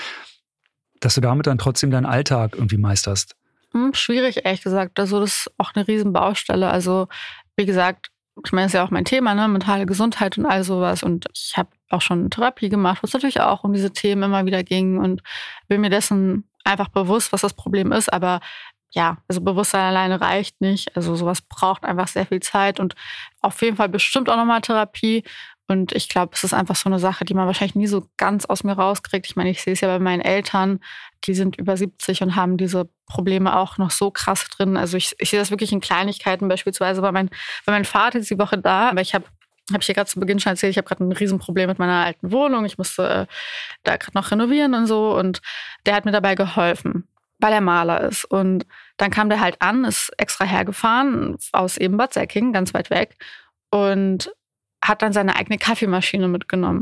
dass du damit dann trotzdem deinen Alltag irgendwie meisterst? Hm, schwierig, ehrlich gesagt. Also das ist auch eine Riesenbaustelle. Also wie gesagt, ich meine, das ist ja auch mein Thema, ne, mentale Gesundheit und all sowas. Und ich habe auch schon Therapie gemacht, wo es natürlich auch um diese Themen immer wieder ging und bin mir dessen einfach bewusst, was das Problem ist. Aber ja, also Bewusstsein alleine reicht nicht. Also sowas braucht einfach sehr viel Zeit und auf jeden Fall bestimmt auch nochmal Therapie. Und ich glaube, es ist einfach so eine Sache, die man wahrscheinlich nie so ganz aus mir rauskriegt. Ich meine, ich sehe es ja bei meinen Eltern, die sind über siebzig und haben diese Probleme auch noch so krass drin. Also ich, ich sehe das wirklich in Kleinigkeiten. Beispielsweise war mein, war mein Vater ist die Woche da, aber ich habe habe ich dir gerade zu Beginn schon erzählt, ich habe gerade ein Riesenproblem mit meiner alten Wohnung. Ich musste äh, da gerade noch renovieren und so. Und der hat mir dabei geholfen, weil er Maler ist. Und dann kam der halt an, ist extra hergefahren aus eben Bad Säckingen, ganz weit weg. Und hat dann seine eigene Kaffeemaschine mitgenommen.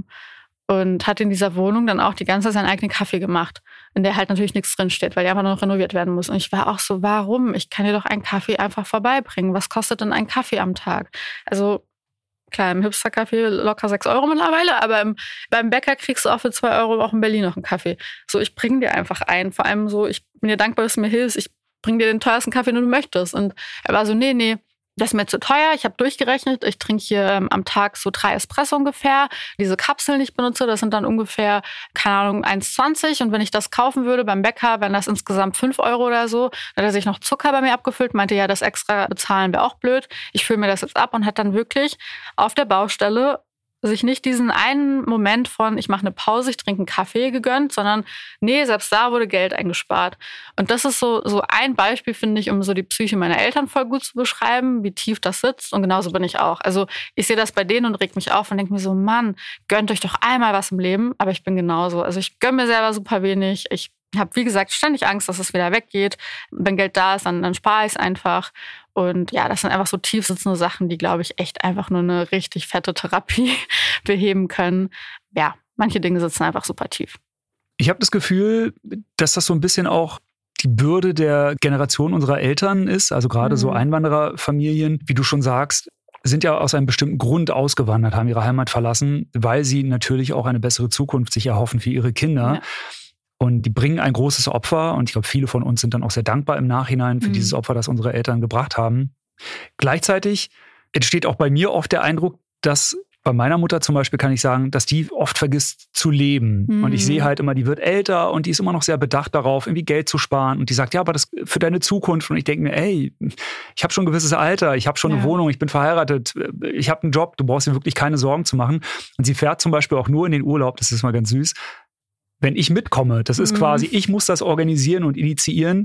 Und hat in dieser Wohnung dann auch die ganze Zeit seinen eigenen Kaffee gemacht, in der halt natürlich nichts drinsteht, weil die einfach nur noch renoviert werden muss. Und ich war auch so, warum? Ich kann dir doch einen Kaffee einfach vorbeibringen. Was kostet denn ein Kaffee am Tag? Also klar, im Hipster-Café locker sechs Euro mittlerweile, aber im, beim Bäcker kriegst du auch für zwei Euro auch in Berlin noch einen Kaffee. So, ich bring dir einfach einen. Vor allem so, ich bin dir dankbar, dass du mir hilfst. Ich bring dir den teuersten Kaffee, den du möchtest. Und er war so, nee, nee, das ist mir zu teuer. Ich habe durchgerechnet, ich trinke hier ähm, am Tag so drei Espresso ungefähr. Diese Kapseln, die ich benutze, das sind dann ungefähr, keine Ahnung, eins zwanzig. Und wenn ich das kaufen würde beim Bäcker, wären das insgesamt fünf Euro oder so. Dann hat er sich noch Zucker bei mir abgefüllt, meinte, ja, das extra bezahlen wäre auch blöd. Ich fülle mir das jetzt ab und hat dann wirklich auf der Baustelle sich nicht diesen einen Moment von, ich mache eine Pause, ich trinke einen Kaffee gegönnt, sondern nee, selbst da wurde Geld eingespart. Und das ist so, so ein Beispiel, finde ich, um so die Psyche meiner Eltern voll gut zu beschreiben, wie tief das sitzt. Und genauso bin ich auch. Also ich sehe das bei denen und reg mich auf und denke mir so, Mann, gönnt euch doch einmal was im Leben. Aber ich bin genauso. Also ich gönne mir selber super wenig. Ich habe, wie gesagt, ständig Angst, dass es wieder weggeht. Wenn Geld da ist, dann, dann spare ich es einfach. Und ja, das sind einfach so tief sitzende Sachen, die, glaube ich, echt einfach nur eine richtig fette Therapie beheben können. Ja, manche Dinge sitzen einfach super tief. Ich habe das Gefühl, dass das so ein bisschen auch die Bürde der Generation unserer Eltern ist. Also gerade mhm. so Einwandererfamilien, wie du schon sagst, sind ja aus einem bestimmten Grund ausgewandert, haben ihre Heimat verlassen, weil sie natürlich auch eine bessere Zukunft sich erhoffen für ihre Kinder. Ja. Und die bringen ein großes Opfer. Und ich glaube, viele von uns sind dann auch sehr dankbar im Nachhinein für mhm. dieses Opfer, das unsere Eltern gebracht haben. Gleichzeitig entsteht auch bei mir oft der Eindruck, dass bei meiner Mutter zum Beispiel kann ich sagen, dass die oft vergisst zu leben. Mhm. Und ich sehe halt immer, die wird älter und die ist immer noch sehr bedacht darauf, irgendwie Geld zu sparen. Und die sagt, ja, aber das für deine Zukunft. Und ich denke mir, ey, ich habe schon ein gewisses Alter, ich habe schon ja. eine Wohnung, ich bin verheiratet, ich habe einen Job, du brauchst dir wirklich keine Sorgen zu machen. Und sie fährt zum Beispiel auch nur in den Urlaub, das ist mal ganz süß, wenn ich mitkomme. Das ist mhm. quasi, ich muss das organisieren und initiieren.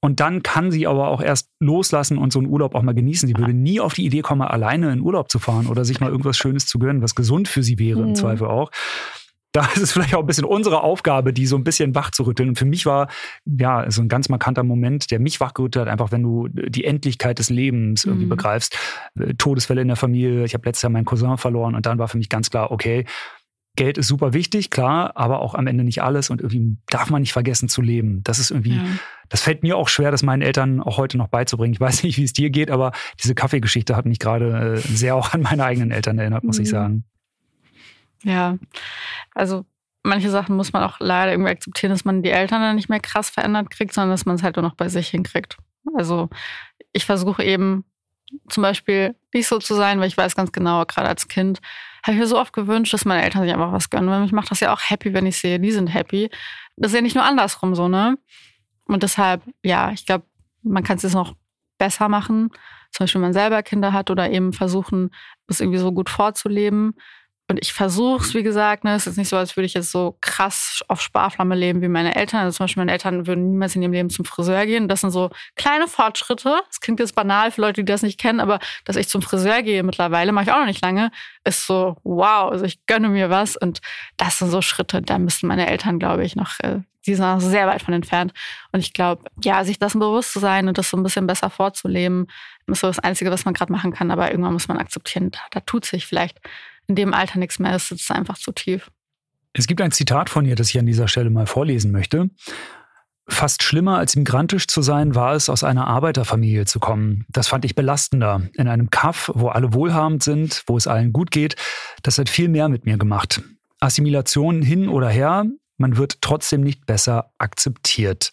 Und dann kann sie aber auch erst loslassen und so einen Urlaub auch mal genießen. Sie würde nie auf die Idee kommen, alleine in Urlaub zu fahren oder sich mal irgendwas Schönes zu gönnen, was gesund für sie wäre, mhm. im Zweifel auch. Da ist es vielleicht auch ein bisschen unsere Aufgabe, die so ein bisschen wach zu rütteln. Und für mich war ja so ein ganz markanter Moment, der mich wachgerüttelt hat, einfach wenn du die Endlichkeit des Lebens irgendwie mhm. begreifst. Todesfälle in der Familie. Ich habe letztes Jahr meinen Cousin verloren und dann war für mich ganz klar, okay, Geld ist super wichtig, klar, aber auch am Ende nicht alles und irgendwie darf man nicht vergessen zu leben. Das ist irgendwie, ja. das fällt mir auch schwer, das meinen Eltern auch heute noch beizubringen. Ich weiß nicht, wie es dir geht, aber diese Kaffeegeschichte hat mich gerade äh, sehr auch an meine eigenen Eltern erinnert, muss mhm. ich sagen. Ja, also manche Sachen muss man auch leider irgendwie akzeptieren, dass man die Eltern dann nicht mehr krass verändert kriegt, sondern dass man es halt nur noch bei sich hinkriegt. Also ich versuche eben zum Beispiel nicht so zu sein, weil ich weiß ganz genau, gerade als Kind habe ich mir so oft gewünscht, dass meine Eltern sich einfach was gönnen. Weil mich macht das ja auch happy, wenn ich sehe, die sind happy. Das ist ja nicht nur andersrum so, ne? Und deshalb, ja, ich glaube, man kann es jetzt noch besser machen. Zum Beispiel, wenn man selber Kinder hat oder eben versuchen, das irgendwie so gut vorzuleben. Und ich versuche es, wie gesagt, ne, es ist nicht so, als würde ich jetzt so krass auf Sparflamme leben wie meine Eltern. Also zum Beispiel meine Eltern würden niemals in ihrem Leben zum Friseur gehen. Das sind so kleine Fortschritte. Das klingt jetzt banal für Leute, die das nicht kennen, aber dass ich zum Friseur gehe mittlerweile, mache ich auch noch nicht lange, ist so, wow, also ich gönne mir was. Und das sind so Schritte, da müssten meine Eltern, glaube ich, noch, die sind noch sehr weit von entfernt. Und ich glaube, ja, sich das bewusst zu sein und das so ein bisschen besser vorzuleben, ist so das Einzige, was man gerade machen kann. Aber irgendwann muss man akzeptieren, da, da tut sich vielleicht in dem Alter nichts mehr, das sitzt einfach zu tief. Es gibt ein Zitat von ihr, das ich an dieser Stelle mal vorlesen möchte. Fast schlimmer als migrantisch zu sein, war es, aus einer Arbeiterfamilie zu kommen. Das fand ich belastender. In einem Kaff, wo alle wohlhabend sind, wo es allen gut geht, das hat viel mehr mit mir gemacht. Assimilation hin oder her, man wird trotzdem nicht besser akzeptiert.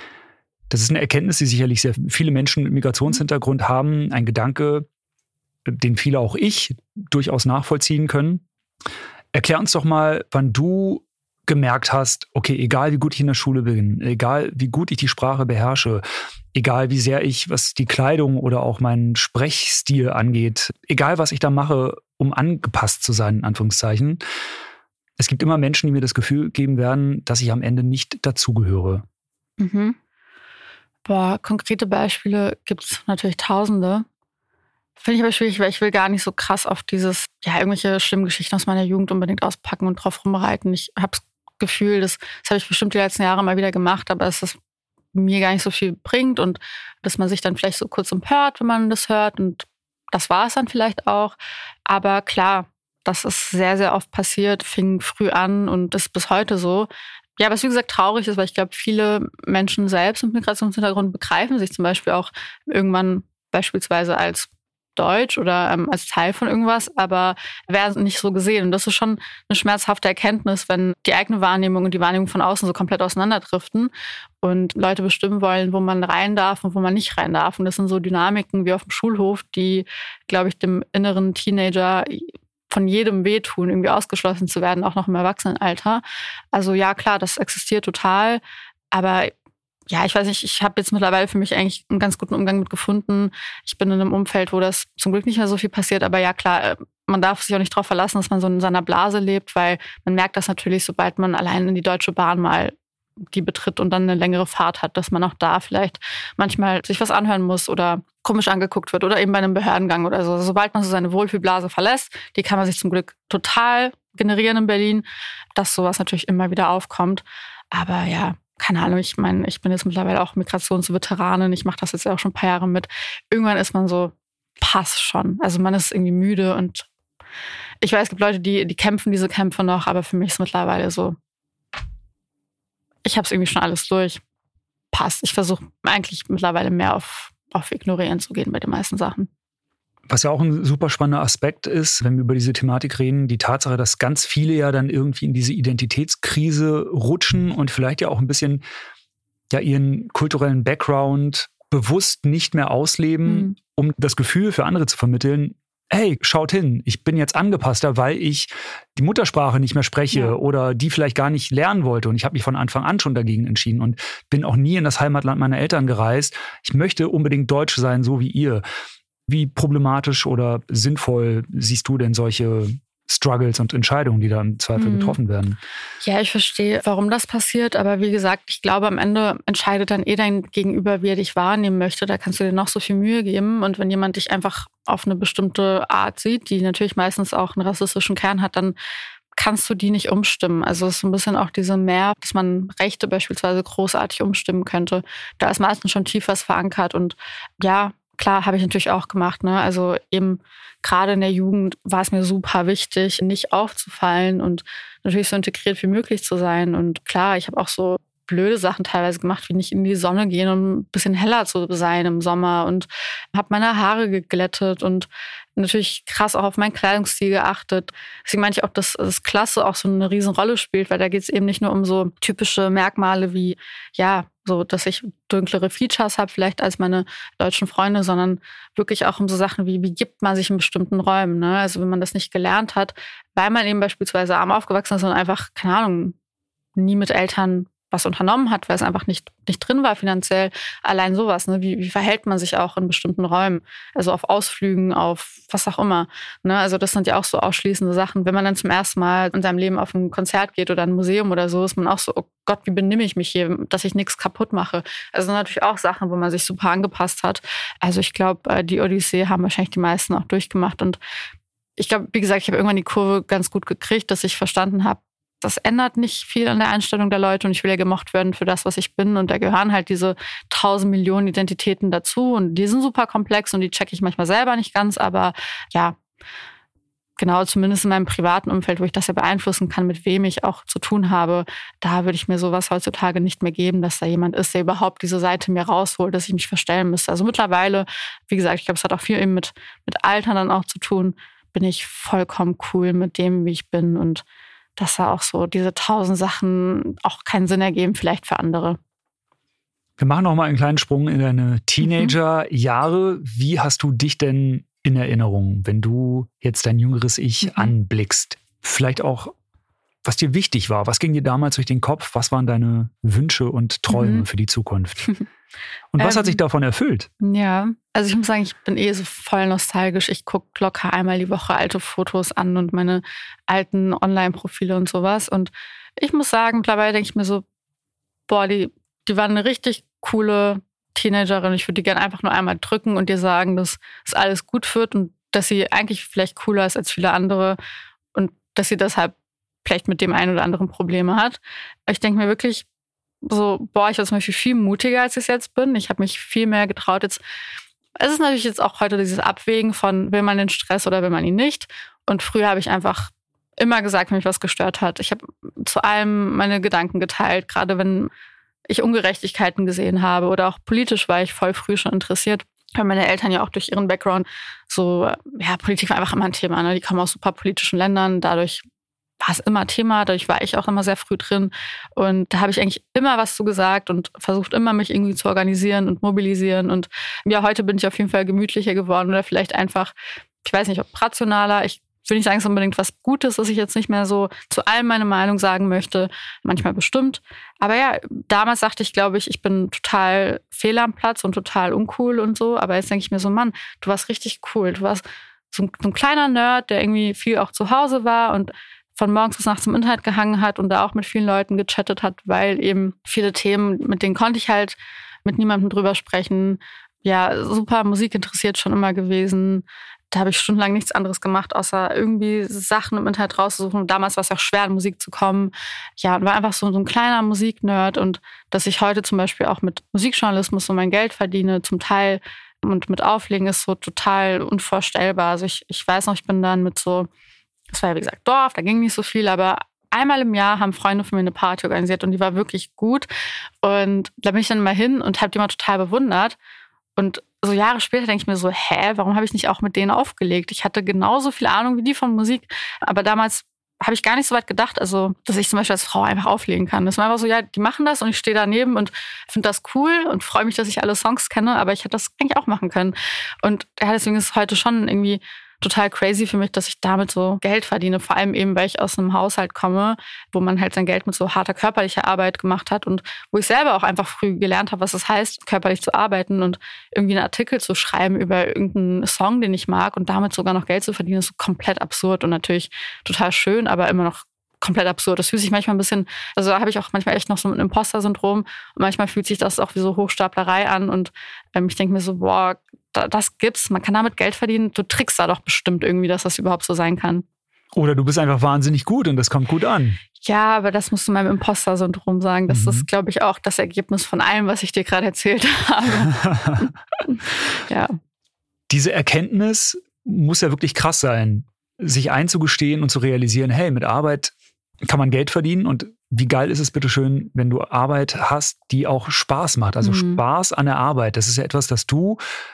Das ist eine Erkenntnis, die sicherlich sehr viele Menschen mit Migrationshintergrund haben. Ein Gedanke, den viele, auch ich, durchaus nachvollziehen können. Erklär uns doch mal, wann du gemerkt hast, okay, egal wie gut ich in der Schule bin, egal wie gut ich die Sprache beherrsche, egal wie sehr ich, was die Kleidung oder auch meinen Sprechstil angeht, egal was ich da mache, um angepasst zu sein, in Anführungszeichen, es gibt immer Menschen, die mir das Gefühl geben werden, dass ich am Ende nicht dazugehöre. Mhm. Boah, konkrete Beispiele gibt es natürlich Tausende. Finde ich aber schwierig, weil ich will gar nicht so krass auf dieses, ja, irgendwelche schlimmen Geschichten aus meiner Jugend unbedingt auspacken und drauf rumreiten. Ich habe das Gefühl, das, das habe ich bestimmt die letzten Jahre mal wieder gemacht, aber dass das mir gar nicht so viel bringt und dass man sich dann vielleicht so kurz empört, wenn man das hört und das war es dann vielleicht auch. Aber klar, das ist sehr, sehr oft passiert, fing früh an und ist bis heute so. Ja, was wie gesagt traurig ist, weil ich glaube, viele Menschen selbst mit Migrationshintergrund begreifen sich zum Beispiel auch irgendwann beispielsweise als Deutsch oder ähm, als Teil von irgendwas, aber werden nicht so gesehen. Und das ist schon eine schmerzhafte Erkenntnis, wenn die eigene Wahrnehmung und die Wahrnehmung von außen so komplett auseinanderdriften und Leute bestimmen wollen, wo man rein darf und wo man nicht rein darf. Und das sind so Dynamiken wie auf dem Schulhof, die, glaube ich, dem inneren Teenager von jedem wehtun, irgendwie ausgeschlossen zu werden, auch noch im Erwachsenenalter. Also ja, klar, das existiert total, aber ja, ich weiß nicht, ich habe jetzt mittlerweile für mich eigentlich einen ganz guten Umgang mit gefunden. Ich bin in einem Umfeld, wo das zum Glück nicht mehr so viel passiert. Aber ja, klar, man darf sich auch nicht darauf verlassen, dass man so in seiner Blase lebt, weil man merkt das natürlich, sobald man allein in die Deutsche Bahn mal die betritt und dann eine längere Fahrt hat, dass man auch da vielleicht manchmal sich was anhören muss oder komisch angeguckt wird oder eben bei einem Behördengang oder so. Sobald man so seine Wohlfühlblase verlässt, die kann man sich zum Glück total generieren in Berlin, dass sowas natürlich immer wieder aufkommt. Aber ja, keine Ahnung, ich meine, ich bin jetzt mittlerweile auch Migrationsveteranin, ich mache das jetzt ja auch schon ein paar Jahre mit. Irgendwann ist man so, passt schon. Also man ist irgendwie müde und ich weiß, es gibt Leute, die, die kämpfen diese Kämpfe noch, aber für mich ist mittlerweile so, ich habe es irgendwie schon alles durch. Passt. Ich versuche eigentlich mittlerweile mehr auf, auf Ignorieren zu gehen bei den meisten Sachen. Was ja auch ein super spannender Aspekt ist, wenn wir über diese Thematik reden, die Tatsache, dass ganz viele ja dann irgendwie in diese Identitätskrise rutschen und vielleicht ja auch ein bisschen ja ihren kulturellen Background bewusst nicht mehr ausleben, mhm. um das Gefühl für andere zu vermitteln, hey, schaut hin, ich bin jetzt angepasster, weil ich die Muttersprache nicht mehr spreche ja. oder die vielleicht gar nicht lernen wollte. Und ich habe mich von Anfang an schon dagegen entschieden und bin auch nie in das Heimatland meiner Eltern gereist. Ich möchte unbedingt Deutsch sein, so wie ihr. Wie problematisch oder sinnvoll siehst du denn solche Struggles und Entscheidungen, die da im Zweifel mhm. getroffen werden. Ja, ich verstehe, warum das passiert. Aber wie gesagt, ich glaube, am Ende entscheidet dann eh dein Gegenüber, wie er dich wahrnehmen möchte. Da kannst du dir noch so viel Mühe geben. Und wenn jemand dich einfach auf eine bestimmte Art sieht, die natürlich meistens auch einen rassistischen Kern hat, dann kannst du die nicht umstimmen. Also es ist so ein bisschen auch diese mehr, dass man Rechte beispielsweise großartig umstimmen könnte. Da ist meistens schon tief was verankert. Und ja, klar, habe ich natürlich auch gemacht. Ne? Also eben gerade in der Jugend war es mir super wichtig, nicht aufzufallen und natürlich so integriert wie möglich zu sein. Und klar, ich habe auch so blöde Sachen teilweise gemacht, wie nicht in die Sonne gehen und ein bisschen heller zu sein im Sommer und habe meine Haare geglättet und natürlich krass auch auf meinen Kleidungsstil geachtet. Deswegen meine ich auch, dass das Klasse auch so eine Riesenrolle spielt, weil da geht es eben nicht nur um so typische Merkmale wie, ja, so, dass ich dunklere Features habe vielleicht als meine deutschen Freunde, sondern wirklich auch um so Sachen wie, wie gibt man sich in bestimmten Räumen. Ne? Also wenn man das nicht gelernt hat, weil man eben beispielsweise arm aufgewachsen ist und einfach, keine Ahnung, nie mit Eltern was unternommen hat, weil es einfach nicht, nicht drin war finanziell. Allein sowas, ne? Wie, wie verhält man sich auch in bestimmten Räumen? Also auf Ausflügen, auf was auch immer. Ne? Also das sind ja auch so ausschließende Sachen. Wenn man dann zum ersten Mal in seinem Leben auf ein Konzert geht oder ein Museum oder so, ist man auch so, oh Gott, wie benehme ich mich hier, dass ich nichts kaputt mache. Also natürlich auch Sachen, wo man sich super angepasst hat. Also ich glaube, die Odyssee haben wahrscheinlich die meisten auch durchgemacht. Und ich glaube, wie gesagt, ich habe irgendwann die Kurve ganz gut gekriegt, dass ich verstanden habe, das ändert nicht viel an der Einstellung der Leute und ich will ja gemocht werden für das, was ich bin. Und da gehören halt diese tausend Millionen Identitäten dazu und die sind super komplex und die checke ich manchmal selber nicht ganz. Aber ja, genau, zumindest in meinem privaten Umfeld, wo ich das ja beeinflussen kann, mit wem ich auch zu tun habe, da würde ich mir sowas heutzutage nicht mehr geben, dass da jemand ist, der überhaupt diese Seite mir rausholt, dass ich mich verstellen müsste. Also mittlerweile, wie gesagt, ich glaube, es hat auch viel eben mit, mit Altern dann auch zu tun, bin ich vollkommen cool mit dem, wie ich bin und dass da auch so diese tausend Sachen auch keinen Sinn ergeben, vielleicht für andere. Wir machen noch mal einen kleinen Sprung in deine Teenager-Jahre. Wie hast du dich denn in Erinnerung, wenn du jetzt dein jüngeres Ich mhm. anblickst? Vielleicht auch, was dir wichtig war. Was ging dir damals durch den Kopf? Was waren deine Wünsche und Träume mhm. für die Zukunft? Und was ähm, hat sich davon erfüllt? Ja, also ich muss sagen, ich bin eh so voll nostalgisch. Ich gucke locker einmal die Woche alte Fotos an und meine alten Online-Profile und sowas. Und ich muss sagen, mittlerweile denke ich mir so, boah, die, die waren eine richtig coole Teenagerin. Ich würde die gerne einfach nur einmal drücken und dir sagen, dass es alles gut wird und dass sie eigentlich vielleicht cooler ist als viele andere und dass sie deshalb vielleicht mit dem einen oder anderen Probleme hat. Ich denke mir wirklich, so, boah, ich war zum Beispiel viel mutiger, als ich jetzt bin. Ich habe mich viel mehr getraut. Jetzt, es ist natürlich jetzt auch heute dieses Abwägen von, will man den Stress oder will man ihn nicht? Und früher habe ich einfach immer gesagt, wenn mich was gestört hat. Ich habe zu allem meine Gedanken geteilt, gerade wenn ich Ungerechtigkeiten gesehen habe oder auch politisch war ich voll früh schon interessiert. Weil meine Eltern ja auch durch ihren Background so, ja, Politik war einfach immer ein Thema. Ne? Die kommen aus super politischen Ländern, dadurch war es immer Thema, dadurch war ich auch immer sehr früh drin und da habe ich eigentlich immer was zu gesagt und versucht immer, mich irgendwie zu organisieren und mobilisieren und ja, heute bin ich auf jeden Fall gemütlicher geworden oder vielleicht einfach, ich weiß nicht, ob rationaler, ich will nicht sagen, es ist unbedingt was Gutes, dass ich jetzt nicht mehr so zu allem meine Meinung sagen möchte, manchmal bestimmt, aber ja, damals dachte ich, glaube ich, ich bin total fehl am Platz und total uncool und so, aber jetzt denke ich mir so, Mann, du warst richtig cool, du warst so ein, so ein kleiner Nerd, der irgendwie viel auch zu Hause war und von morgens bis nachts im Internet gehangen hat und da auch mit vielen Leuten gechattet hat, weil eben viele Themen, mit denen konnte ich halt mit niemandem drüber sprechen. Ja, super Musik interessiert schon immer gewesen. Da habe ich stundenlang nichts anderes gemacht, außer irgendwie Sachen im Internet rauszusuchen. Und damals war es auch schwer, an Musik zu kommen. Ja, und war einfach so, so ein kleiner Musiknerd. Und dass ich heute zum Beispiel auch mit Musikjournalismus so mein Geld verdiene, zum Teil und mit Auflegen, ist so total unvorstellbar. Also ich, ich weiß noch, ich bin dann mit so, das war ja wie gesagt Dorf, da ging nicht so viel, aber einmal im Jahr haben Freunde von mir eine Party organisiert und die war wirklich gut. Und da bin ich dann mal hin und habe die mal total bewundert. Und so Jahre später denke ich mir so, hä, warum habe ich nicht auch mit denen aufgelegt? Ich hatte genauso viel Ahnung wie die von Musik, aber damals habe ich gar nicht so weit gedacht, also dass ich zum Beispiel als Frau einfach auflegen kann. Das war einfach so, ja, die machen das und ich stehe daneben und finde das cool und freue mich, dass ich alle Songs kenne, aber ich hätte das eigentlich auch machen können. Und ja, deswegen ist es heute schon irgendwie total crazy für mich, dass ich damit so Geld verdiene. Vor allem eben, weil ich aus einem Haushalt komme, wo man halt sein Geld mit so harter körperlicher Arbeit gemacht hat und wo ich selber auch einfach früh gelernt habe, was es heißt, körperlich zu arbeiten und irgendwie einen Artikel zu schreiben über irgendeinen Song, den ich mag und damit sogar noch Geld zu verdienen, ist so komplett absurd und natürlich total schön, aber immer noch komplett absurd. Das fühlt sich manchmal ein bisschen, also da habe ich auch manchmal echt noch so ein Imposter-Syndrom und manchmal fühlt sich das auch wie so Hochstaplerei an und ähm, ich denke mir so, boah, da, das gibt's, man kann damit Geld verdienen, du trickst da doch bestimmt irgendwie, dass das überhaupt so sein kann. Oder du bist einfach wahnsinnig gut und das kommt gut an. Ja, aber das musst du meinem Imposter-Syndrom sagen. Das mhm. ist, glaube ich, auch das Ergebnis von allem, was ich dir gerade erzählt habe. Ja. Diese Erkenntnis muss ja wirklich krass sein, sich einzugestehen und zu realisieren, hey, mit Arbeit kann man Geld verdienen und wie geil ist es bitteschön, wenn du Arbeit hast, die auch Spaß macht. Also mhm. Spaß an der Arbeit, das ist ja etwas, das du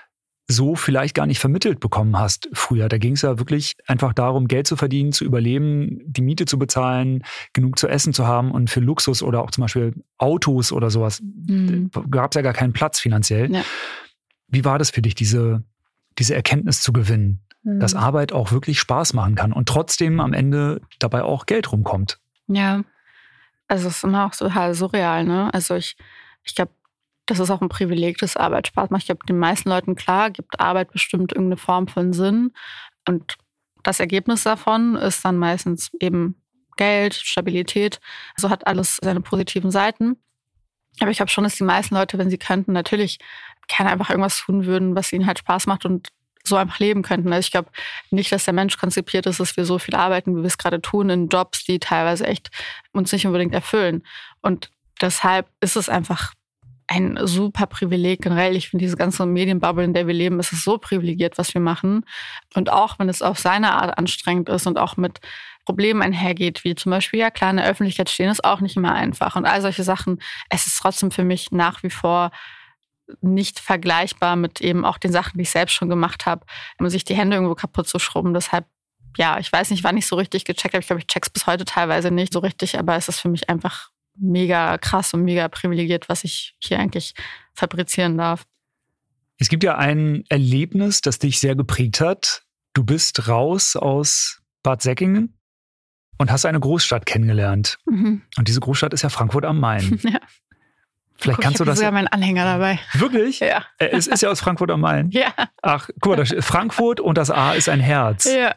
so vielleicht gar nicht vermittelt bekommen hast früher. Da ging es ja wirklich einfach darum, Geld zu verdienen, zu überleben, die Miete zu bezahlen, genug zu essen zu haben und für Luxus oder auch zum Beispiel Autos oder sowas mhm. gab es ja gar keinen Platz finanziell. Ja. Wie war das für dich, diese, diese Erkenntnis zu gewinnen? Dass Arbeit auch wirklich Spaß machen kann und trotzdem am Ende dabei auch Geld rumkommt. Ja, also es ist immer auch total surreal, ne? Also ich, ich glaube, das ist auch ein Privileg, dass Arbeit Spaß macht. Ich glaube, den meisten Leuten klar, gibt Arbeit bestimmt irgendeine Form von Sinn und das Ergebnis davon ist dann meistens eben Geld, Stabilität. Also hat alles seine positiven Seiten. Aber ich glaube schon, dass die meisten Leute, wenn sie könnten, natürlich gerne einfach irgendwas tun würden, was ihnen halt Spaß macht und so einfach leben könnten. Also ich glaube nicht, dass der Mensch konzipiert ist, dass wir so viel arbeiten, wie wir es gerade tun, in Jobs, die teilweise echt uns nicht unbedingt erfüllen. Und deshalb ist es einfach ein super Privileg generell. Ich finde, diese ganze Medienbubble, in der wir leben, ist es so privilegiert, was wir machen. Und auch wenn es auf seine Art anstrengend ist und auch mit Problemen einhergeht, wie zum Beispiel, ja klar, in der Öffentlichkeit stehen, ist auch nicht immer einfach. Und all solche Sachen, es ist trotzdem für mich nach wie vor nicht vergleichbar mit eben auch den Sachen, die ich selbst schon gemacht habe, um sich die Hände irgendwo kaputt zu schrubben. Deshalb, ja, ich weiß nicht, wann ich so richtig gecheckt habe. Ich glaube, ich check's bis heute teilweise nicht so richtig, aber es ist für mich einfach mega krass und mega privilegiert, was ich hier eigentlich fabrizieren darf. Es gibt ja ein Erlebnis, das dich sehr geprägt hat. Du bist raus aus Bad Säckingen und hast eine Großstadt kennengelernt. Mhm. Und diese Großstadt ist ja Frankfurt am Main. Ja. Vielleicht guck, kannst du das. Ich habe sogar meinen Anhänger dabei. Wirklich? Ja. Es ist ja aus Frankfurt am Main. Ja. Ach, guck mal, Frankfurt und das A ist ein Herz. Ja.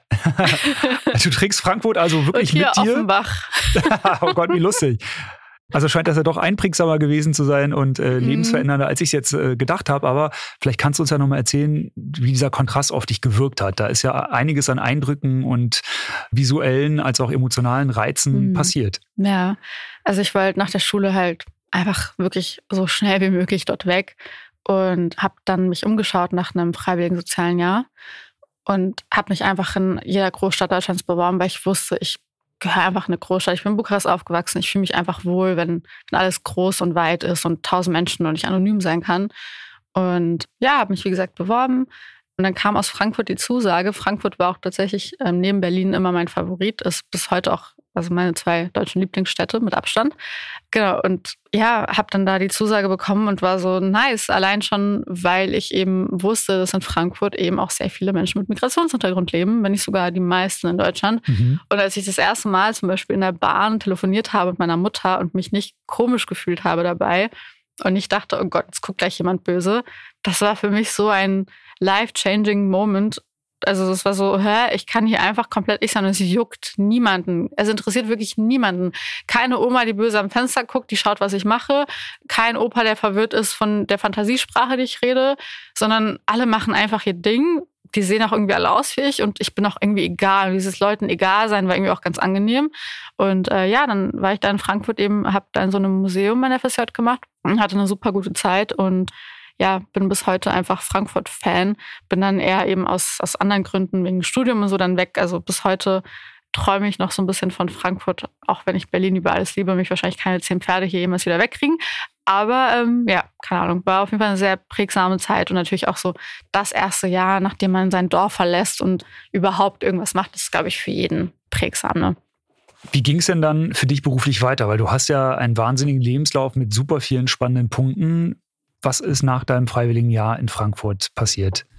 Du trägst Frankfurt also wirklich und hier mit dir. Offenbach. Oh Gott, wie lustig. Also scheint das ja doch einprägsamer gewesen zu sein und äh, mhm. lebensverändernder, als ich es jetzt äh, gedacht habe. Aber vielleicht kannst du uns ja nochmal erzählen, wie dieser Kontrast auf dich gewirkt hat. Da ist ja einiges an Eindrücken und visuellen als auch emotionalen Reizen mhm. passiert. Ja, also ich wollte nach der Schule halt einfach wirklich so schnell wie möglich dort weg und habe dann mich umgeschaut nach einem freiwilligen sozialen Jahr und habe mich einfach in jeder Großstadt Deutschlands beworben, weil ich wusste, ich gehöre einfach in eine Großstadt. Ich bin in Bukarest aufgewachsen. Ich fühle mich einfach wohl, wenn, wenn alles groß und weit ist und tausend Menschen und ich anonym sein kann. Und ja, habe mich, wie gesagt, beworben. Und dann kam aus Frankfurt die Zusage. Frankfurt war auch tatsächlich ähm, neben Berlin immer mein Favorit. Ist bis heute auch also meine zwei deutschen Lieblingsstädte mit Abstand. Genau, und ja, habe dann da die Zusage bekommen und war so nice. Allein schon, weil ich eben wusste, dass in Frankfurt eben auch sehr viele Menschen mit Migrationshintergrund leben, wenn nicht sogar die meisten in Deutschland. Mhm. Und als ich das erste Mal zum Beispiel in der Bahn telefoniert habe mit meiner Mutter und mich nicht komisch gefühlt habe dabei und ich dachte, oh Gott, jetzt guckt gleich jemand böse, das war für mich so ein life-changing Moment. Also das war so, hä, ich kann hier einfach komplett ich sein und es juckt niemanden. Es interessiert wirklich niemanden. Keine Oma, die böse am Fenster guckt, die schaut, was ich mache. Kein Opa, der verwirrt ist von der Fantasiesprache, die ich rede. Sondern alle machen einfach ihr Ding. Die sehen auch irgendwie alle aus wie ich und ich bin auch irgendwie egal. Dieses Leuten egal sein war irgendwie auch ganz angenehm. Und äh, ja, dann war ich da in Frankfurt eben, habe da in so einem Museum mein F S J gemacht und hatte eine super gute Zeit und ja, bin bis heute einfach Frankfurt-Fan. Bin dann eher eben aus, aus anderen Gründen wegen Studium und so dann weg. Also bis heute träume ich noch so ein bisschen von Frankfurt, auch wenn ich Berlin über alles liebe, mich wahrscheinlich keine zehn Pferde hier jemals wieder wegkriegen. Aber ähm, ja, keine Ahnung, war auf jeden Fall eine sehr prägsame Zeit und natürlich auch so das erste Jahr, nachdem man sein Dorf verlässt und überhaupt irgendwas macht, ist, glaube ich, für jeden prägsam, ne? Wie ging es denn dann für dich beruflich weiter? Weil du hast ja einen wahnsinnigen Lebenslauf mit super vielen spannenden Punkten. Was ist nach deinem freiwilligen Jahr in Frankfurt passiert?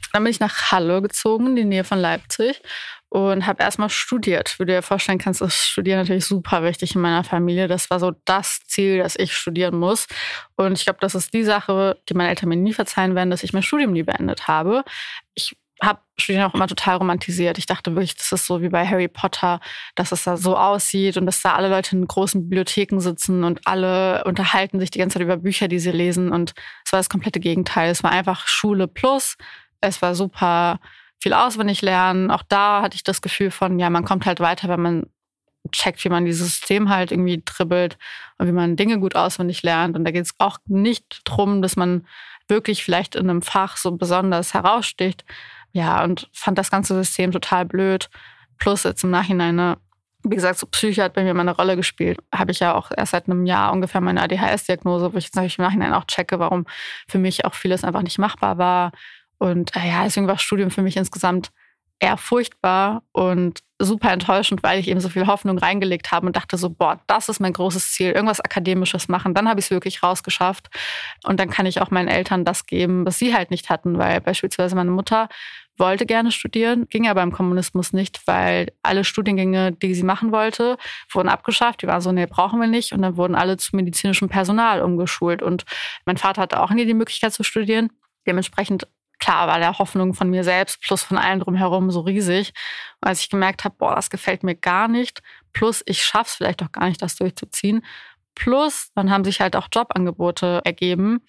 Dann bin ich nach Halle gezogen, in die Nähe von Leipzig, und habe erstmal studiert. Wie du dir vorstellen kannst, ist Studieren natürlich super wichtig in meiner Familie. Das war so das Ziel, dass ich studieren muss. Und ich glaube, das ist die Sache, die meine Eltern mir nie verzeihen werden, dass ich mein Studium nie beendet habe. Ich habe Studieren auch immer total romantisiert. Ich dachte wirklich, das ist so wie bei Harry Potter, dass es da so aussieht und dass da alle Leute in großen Bibliotheken sitzen und alle unterhalten sich die ganze Zeit über Bücher, die sie lesen. Und es war das komplette Gegenteil. Es war einfach Schule plus. Es war super viel auswendig lernen. Auch da hatte ich das Gefühl von, ja, man kommt halt weiter, wenn man checkt, wie man dieses System halt irgendwie dribbelt und wie man Dinge gut auswendig lernt. Und da geht es auch nicht drum, dass man wirklich vielleicht in einem Fach so besonders heraussticht. Ja, und fand das ganze System total blöd. Plus jetzt im Nachhinein, ne, wie gesagt, so Psyche hat bei mir immer eine Rolle gespielt. Habe ich ja auch erst seit einem Jahr ungefähr meine A D H S-Diagnose, wo ich jetzt natürlich im Nachhinein auch checke, warum für mich auch vieles einfach nicht machbar war. Und äh, ja, deswegen war das Studium für mich insgesamt eher furchtbar und super enttäuschend, weil ich eben so viel Hoffnung reingelegt habe und dachte so, boah, das ist mein großes Ziel, irgendwas Akademisches machen. Dann habe ich es wirklich rausgeschafft und dann kann ich auch meinen Eltern das geben, was sie halt nicht hatten, weil beispielsweise meine Mutter wollte gerne studieren, ging aber im Kommunismus nicht, weil alle Studiengänge, die sie machen wollte, wurden abgeschafft. Die waren so, nee, brauchen wir nicht. Und dann wurden alle zu medizinischem Personal umgeschult. Und mein Vater hatte auch nie die Möglichkeit zu studieren. Dementsprechend klar war der Hoffnung von mir selbst plus von allen drumherum so riesig. Und als ich gemerkt habe, boah, das gefällt mir gar nicht, plus ich schaff's vielleicht auch gar nicht, das durchzuziehen, plus dann haben sich halt auch Jobangebote ergeben.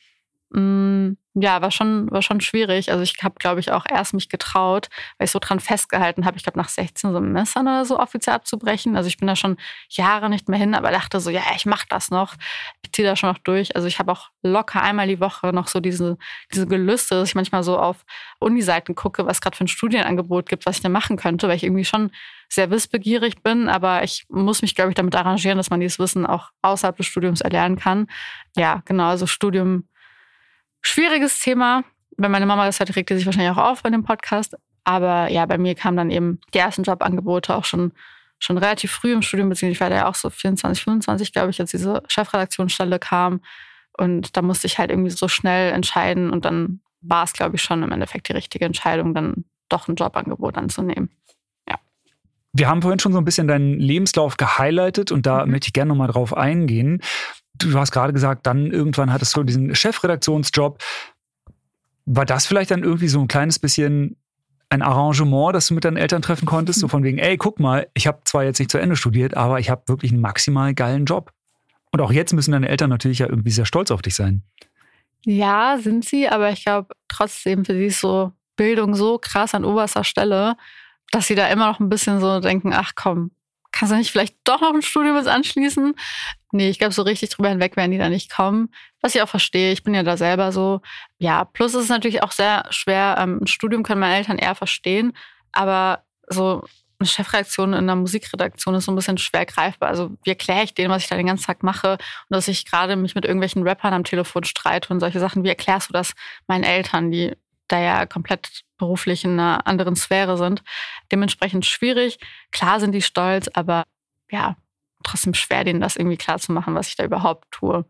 Ja, war schon, war schon schwierig. Also ich habe, glaube ich, auch erst mich getraut, weil ich so dran festgehalten habe, ich glaube, nach sechzehn Semestern oder so offiziell abzubrechen. Also ich bin da schon Jahre nicht mehr hin, aber dachte so, ja, ich mache das noch. Ich ziehe das schon noch durch. Also ich habe auch locker einmal die Woche noch so diese, diese Gelüste, dass ich manchmal so auf Uniseiten gucke, was gerade für ein Studienangebot gibt, was ich da machen könnte, weil ich irgendwie schon sehr wissbegierig bin, aber ich muss mich, glaube ich, damit arrangieren, dass man dieses Wissen auch außerhalb des Studiums erlernen kann. Ja, genau, also Studium, schwieriges Thema. Wenn meine Mama das hört, regt sie sich wahrscheinlich auch auf bei dem Podcast. Aber ja, bei mir kamen dann eben die ersten Jobangebote auch schon, schon relativ früh im Studium, beziehungsweise ich war da ja auch so vierundzwanzig, fünfundzwanzig, glaube ich, als diese Chefredaktionsstelle kam. Und da musste ich halt irgendwie so schnell entscheiden. Und dann war es, glaube ich, schon im Endeffekt die richtige Entscheidung, dann doch ein Jobangebot anzunehmen. Ja. Wir haben vorhin schon so ein bisschen deinen Lebenslauf gehighlightet und da mhm. möchte ich gerne nochmal drauf eingehen. Du hast gerade gesagt, dann irgendwann hattest du diesen Chefredaktionsjob. War das vielleicht dann irgendwie so ein kleines bisschen ein Arrangement, das du mit deinen Eltern treffen konntest? So von wegen, ey, guck mal, ich habe zwar jetzt nicht zu Ende studiert, aber ich habe wirklich einen maximal geilen Job. Und auch jetzt müssen deine Eltern natürlich ja irgendwie sehr stolz auf dich sein. Ja, sind sie, aber ich glaube trotzdem, für sie ist so Bildung so krass an oberster Stelle, dass sie da immer noch ein bisschen so denken, ach komm, kannst du nicht vielleicht doch noch ein Studium jetzt anschließen? Nee, ich glaube, so richtig drüber hinweg werden die da nicht kommen. Was ich auch verstehe, ich bin ja da selber so. Ja, plus ist es natürlich auch sehr schwer. Ein Studium können meine Eltern eher verstehen, aber so eine Chefredaktion in einer Musikredaktion ist so ein bisschen schwer greifbar. Also wie erkläre ich denen, was ich da den ganzen Tag mache und dass ich gerade mich mit irgendwelchen Rappern am Telefon streite und solche Sachen. Wie erklärst du das meinen Eltern, die da ja komplett beruflich in einer anderen Sphäre sind? Dementsprechend schwierig. Klar sind die stolz, aber ja, trotzdem schwer, denen das irgendwie klar zu machen, was ich da überhaupt tue.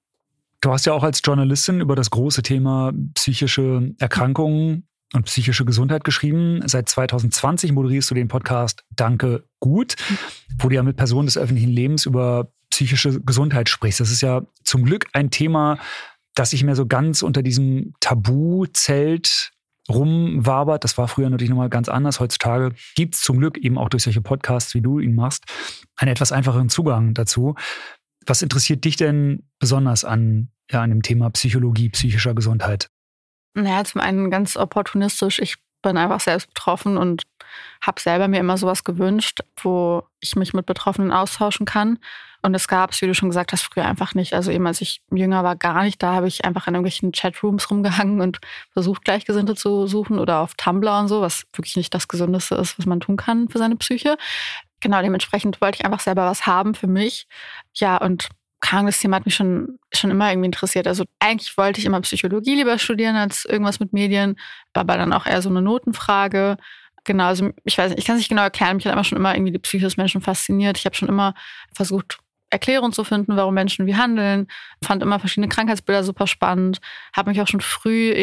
Du hast ja auch als Journalistin über das große Thema psychische Erkrankungen und psychische Gesundheit geschrieben. Seit zwanzig zwanzig moderierst du den Podcast Danke gut, wo du ja mit Personen des öffentlichen Lebens über psychische Gesundheit sprichst. Das ist ja zum Glück ein Thema, das sich mehr so ganz unter diesem Tabu-Zelt rumwabert. Das war früher natürlich nochmal ganz anders. Heutzutage gibt es zum Glück eben auch durch solche Podcasts, wie du ihn machst, einen etwas einfacheren Zugang dazu. Was interessiert dich denn besonders an, ja, an dem Thema Psychologie, psychischer Gesundheit? Naja, zum einen ganz opportunistisch. Ich bin einfach selbst betroffen und habe selber mir immer sowas gewünscht, wo ich mich mit Betroffenen austauschen kann. Und das gab es, wie du schon gesagt hast, früher einfach nicht. Also eben als ich jünger war, gar nicht. Da habe ich einfach in irgendwelchen Chatrooms rumgehangen und versucht, Gleichgesinnte zu suchen oder auf Tumblr und so, was wirklich nicht das Gesündeste ist, was man tun kann für seine Psyche. Genau, dementsprechend wollte ich einfach selber was haben für mich. Ja, und das Thema hat mich schon, schon immer irgendwie interessiert. Also eigentlich wollte ich immer Psychologie lieber studieren als irgendwas mit Medien, war aber dann auch eher so eine Notenfrage. Genau, also ich weiß nicht, ich kann es nicht genau erklären, mich hat immer schon immer irgendwie die Psyche des Menschen fasziniert. Ich habe schon immer versucht, Erklärungen zu finden, warum Menschen wie handeln, fand immer verschiedene Krankheitsbilder super spannend, habe mich auch schon früh eben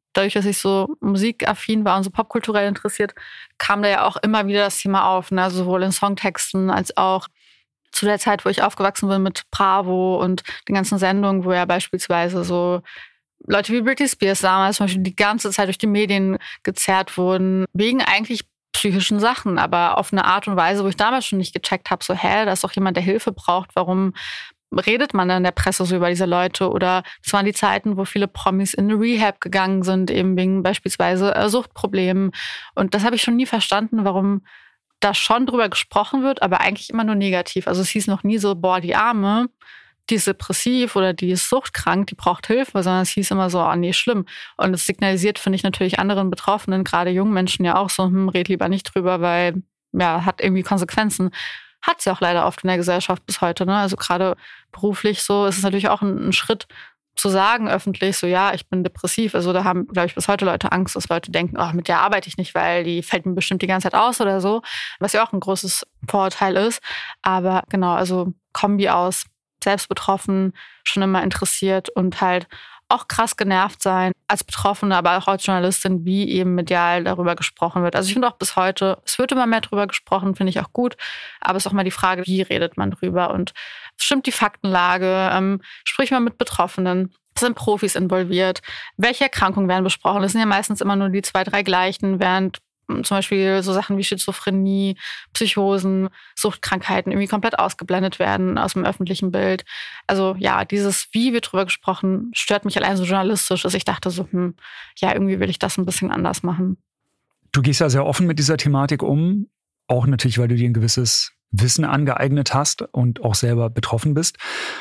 dadurch, dass ich so musikaffin war und so popkulturell interessiert, kam da ja auch immer wieder das Thema auf, ne? Sowohl in Songtexten als auch zu der Zeit, wo ich aufgewachsen bin mit Bravo und den ganzen Sendungen, wo ja beispielsweise so Leute wie Britney Spears damals zum Beispiel die ganze Zeit durch die Medien gezerrt wurden, wegen eigentlich psychischen Sachen, aber auf eine Art und Weise, wo ich damals schon nicht gecheckt habe, so, hä, da ist doch jemand, der Hilfe braucht, warum redet man dann in der Presse so über diese Leute? Oder es waren die Zeiten, wo viele Promis in eine Rehab gegangen sind, eben wegen beispielsweise Suchtproblemen. Und das habe ich schon nie verstanden, warum da schon drüber gesprochen wird, aber eigentlich immer nur negativ. Also es hieß noch nie so, boah, die Arme, die ist depressiv oder die ist suchtkrank, die braucht Hilfe, sondern es hieß immer so, oh nee, schlimm. Und es signalisiert, finde ich, natürlich anderen Betroffenen, gerade jungen Menschen ja auch so, hm, red lieber nicht drüber, weil, ja, hat irgendwie Konsequenzen. Hat sie auch leider oft in der Gesellschaft bis heute, ne? Also gerade beruflich so ist es natürlich auch ein, ein Schritt zu sagen öffentlich, so, ja, ich bin depressiv. Also da haben, glaube ich, bis heute Leute Angst, dass Leute denken, oh, mit der arbeite ich nicht, weil die fällt mir bestimmt die ganze Zeit aus oder so, was ja auch ein großes Vorurteil ist. Aber genau, also Kombi aus selbst betroffen, schon immer interessiert und halt auch krass genervt sein als Betroffene, aber auch als Journalistin, wie eben medial darüber gesprochen wird. Also ich finde auch bis heute, es wird immer mehr darüber gesprochen, finde ich auch gut, aber es ist auch mal die Frage, wie redet man drüber und stimmt die Faktenlage, ähm, sprich mal mit Betroffenen, sind Profis involviert, welche Erkrankungen werden besprochen, das sind ja meistens immer nur die zwei, drei gleichen, während zum Beispiel so Sachen wie Schizophrenie, Psychosen, Suchtkrankheiten irgendwie komplett ausgeblendet werden aus dem öffentlichen Bild. Also ja, dieses, wie wird drüber gesprochen, stört mich allein so journalistisch, dass ich dachte so, hm, ja, irgendwie will ich das ein bisschen anders machen. Du gehst ja sehr offen mit dieser Thematik um, auch natürlich, weil du dir ein gewisses Wissen angeeignet hast und auch selber betroffen bist.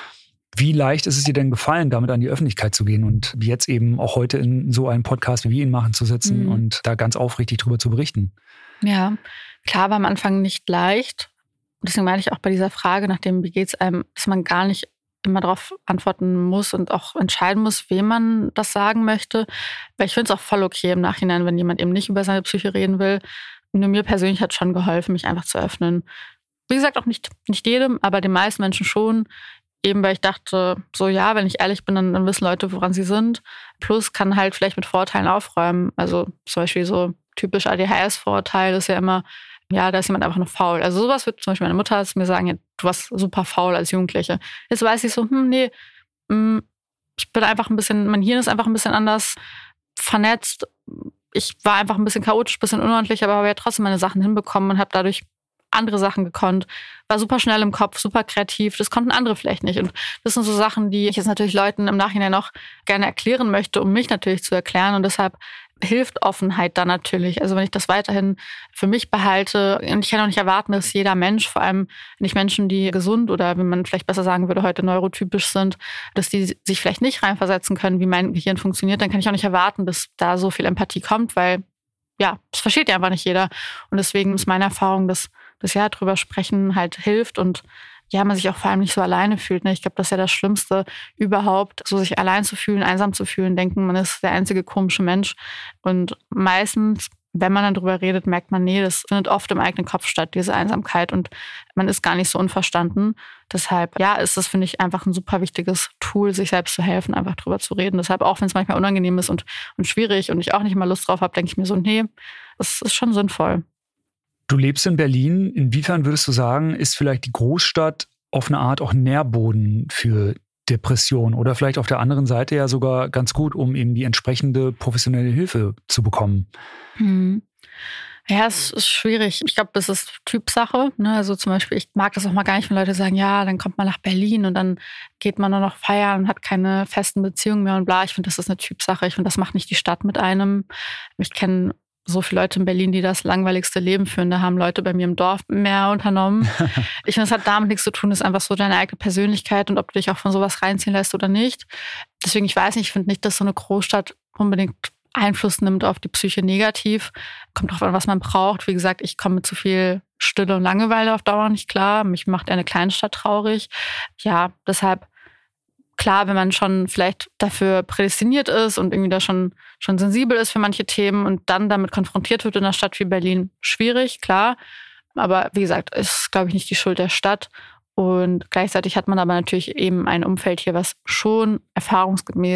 Wie leicht ist es dir denn gefallen, damit an die Öffentlichkeit zu gehen und jetzt eben auch heute in so einem Podcast, wie wir ihn machen, zu sitzen mhm. und da ganz aufrichtig drüber zu berichten? Ja, klar war am Anfang nicht leicht. Deswegen meine ich auch bei dieser Frage, nachdem wie geht's einem, dass man gar nicht immer darauf antworten muss und auch entscheiden muss, wem man das sagen möchte. Weil ich finde es auch voll okay im Nachhinein, wenn jemand eben nicht über seine Psyche reden will. Nur mir persönlich hat es schon geholfen, mich einfach zu öffnen. Wie gesagt, auch nicht, nicht jedem, aber den meisten Menschen schon. Eben weil ich dachte, so ja, wenn ich ehrlich bin, dann, dann wissen Leute, woran sie sind. Plus kann halt vielleicht mit Vorurteilen aufräumen. Also zum Beispiel so typisch A D H S-Vorurteil ist ja immer, ja, da ist jemand einfach nur faul. Also sowas wird zum Beispiel meine Mutter zu mir sagen, ja, du warst super faul als Jugendliche. Jetzt weiß ich so, hm, nee, mh, ich bin einfach ein bisschen, mein Hirn ist einfach ein bisschen anders vernetzt. Ich war einfach ein bisschen chaotisch, ein bisschen unordentlich, aber habe ja trotzdem meine Sachen hinbekommen und habe dadurch andere Sachen gekonnt, war super schnell im Kopf, super kreativ, das konnten andere vielleicht nicht. Und das sind so Sachen, die ich jetzt natürlich Leuten im Nachhinein auch gerne erklären möchte, um mich natürlich zu erklären. Und deshalb hilft Offenheit dann natürlich. Also wenn ich das weiterhin für mich behalte, und ich kann auch nicht erwarten, dass jeder Mensch, vor allem nicht Menschen, die gesund oder wie man vielleicht besser sagen würde, heute neurotypisch sind, dass die sich vielleicht nicht reinversetzen können, wie mein Gehirn funktioniert, dann kann ich auch nicht erwarten, dass da so viel Empathie kommt, weil ja, das versteht ja einfach nicht jeder. Und deswegen ist meine Erfahrung, dass das ja drüber sprechen halt hilft und ja, man sich auch vor allem nicht so alleine fühlt. Ne? Ich glaube, das ist ja das Schlimmste überhaupt, so sich allein zu fühlen, einsam zu fühlen, denken, man ist der einzige komische Mensch. Und meistens, wenn man dann drüber redet, merkt man, nee, das findet oft im eigenen Kopf statt, diese Einsamkeit. Und man ist gar nicht so unverstanden. Deshalb, ja, ist das, finde ich, einfach ein super wichtiges Tool, sich selbst zu helfen, einfach drüber zu reden. Deshalb, auch wenn es manchmal unangenehm ist und, und schwierig und ich auch nicht mal Lust drauf habe, denke ich mir so, nee, das ist schon sinnvoll. Du lebst in Berlin. Inwiefern würdest du sagen, ist vielleicht die Großstadt auf eine Art auch Nährboden für Depression oder vielleicht auf der anderen Seite ja sogar ganz gut, um eben die entsprechende professionelle Hilfe zu bekommen? Hm. Ja, es ist schwierig. Ich glaube, das ist Typsache. Ne? Also zum Beispiel, ich mag das auch mal gar nicht, wenn Leute sagen, ja, dann kommt man nach Berlin und dann geht man nur noch feiern und hat keine festen Beziehungen mehr und bla. Ich finde, das ist eine Typsache. Ich finde, das macht nicht die Stadt mit einem. Ich kenne so viele Leute in Berlin, die das langweiligste Leben führen. Da haben Leute bei mir im Dorf mehr unternommen. Ich finde, es hat damit nichts zu tun. Es ist einfach so deine eigene Persönlichkeit und ob du dich auch von sowas reinziehen lässt oder nicht. Deswegen, ich weiß nicht, ich finde nicht, dass so eine Großstadt unbedingt Einfluss nimmt auf die Psyche negativ. Kommt drauf an, was man braucht. Wie gesagt, ich komme mit zu viel Stille und Langeweile auf Dauer nicht klar. Mich macht eine Kleinstadt traurig. Ja, deshalb klar, wenn man schon vielleicht dafür prädestiniert ist und irgendwie da schon, schon sensibel ist für manche Themen und dann damit konfrontiert wird in einer Stadt wie Berlin, schwierig, klar. Aber wie gesagt, ist, glaube ich, nicht die Schuld der Stadt. Und gleichzeitig hat man aber natürlich eben ein Umfeld hier, was schon erfahrungsgemäß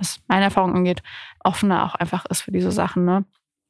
was meine Erfahrung angeht, offener auch einfach ist für diese Sachen, ne?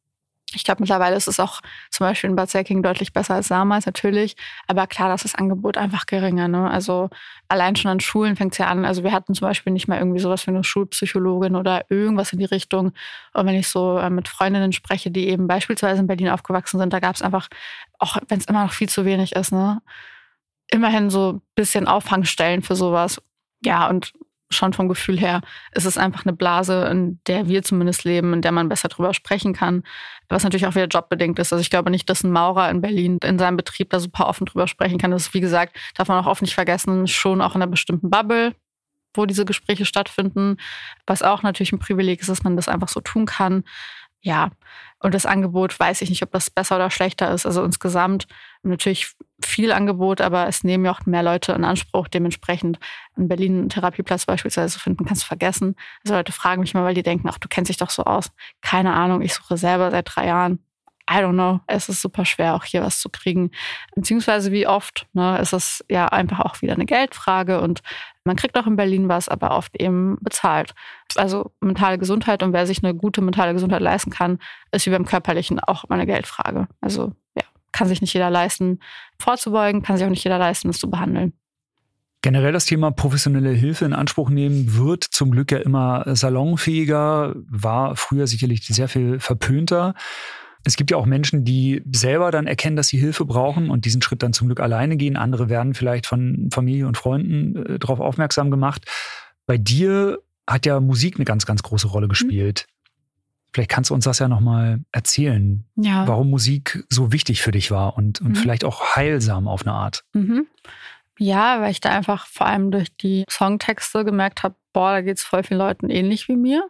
Ich glaube, mittlerweile ist es auch zum Beispiel in Bad Säckingen deutlich besser als damals, natürlich. Aber klar, das ist das Angebot einfach geringer, ne? Also allein schon an Schulen fängt es ja an. Also wir hatten zum Beispiel nicht mal irgendwie sowas wie eine Schulpsychologin oder irgendwas in die Richtung. Und wenn ich so äh, mit Freundinnen spreche, die eben beispielsweise in Berlin aufgewachsen sind, da gab es einfach, auch wenn es immer noch viel zu wenig ist, ne, immerhin so ein bisschen Auffangstellen für sowas. Ja, und schon vom Gefühl her ist es einfach eine Blase, in der wir zumindest leben, in der man besser drüber sprechen kann, was natürlich auch wieder jobbedingt ist. Also ich glaube nicht, dass ein Maurer in Berlin in seinem Betrieb da super offen drüber sprechen kann. Das ist, wie gesagt, darf man auch oft nicht vergessen, schon auch in einer bestimmten Bubble, wo diese Gespräche stattfinden, was auch natürlich ein Privileg ist, dass man das einfach so tun kann. Ja, und das Angebot, weiß ich nicht, ob das besser oder schlechter ist. Also insgesamt natürlich viel Angebot, aber es nehmen ja auch mehr Leute in Anspruch. Dementsprechend in Berlin einen Therapieplatz beispielsweise zu finden, kannst du vergessen. Also Leute fragen mich mal, weil die denken, ach, du kennst dich doch so aus. Keine Ahnung, ich suche selber seit drei Jahren. I don't know. Es ist super schwer, auch hier was zu kriegen. Beziehungsweise wie oft, ne, ist es ja einfach auch wieder eine Geldfrage und man kriegt auch in Berlin was, aber oft eben bezahlt. Also mentale Gesundheit und wer sich eine gute mentale Gesundheit leisten kann, ist wie beim Körperlichen auch immer eine Geldfrage. Also ja, kann sich nicht jeder leisten, vorzubeugen, kann sich auch nicht jeder leisten, das zu behandeln. Generell das Thema professionelle Hilfe in Anspruch nehmen wird zum Glück ja immer salonfähiger, war früher sicherlich sehr viel verpönter. Es gibt ja auch Menschen, die selber dann erkennen, dass sie Hilfe brauchen und diesen Schritt dann zum Glück alleine gehen. Andere werden vielleicht von Familie und Freunden äh, darauf aufmerksam gemacht. Bei dir hat ja Musik eine ganz, ganz große Rolle gespielt. Mhm. Vielleicht kannst du uns das ja nochmal erzählen, ja, warum Musik so wichtig für dich war und, und mhm. vielleicht auch heilsam auf eine Art. Mhm. Ja, weil ich da einfach vor allem durch die Songtexte gemerkt habe, boah, da geht es voll vielen Leuten ähnlich wie mir.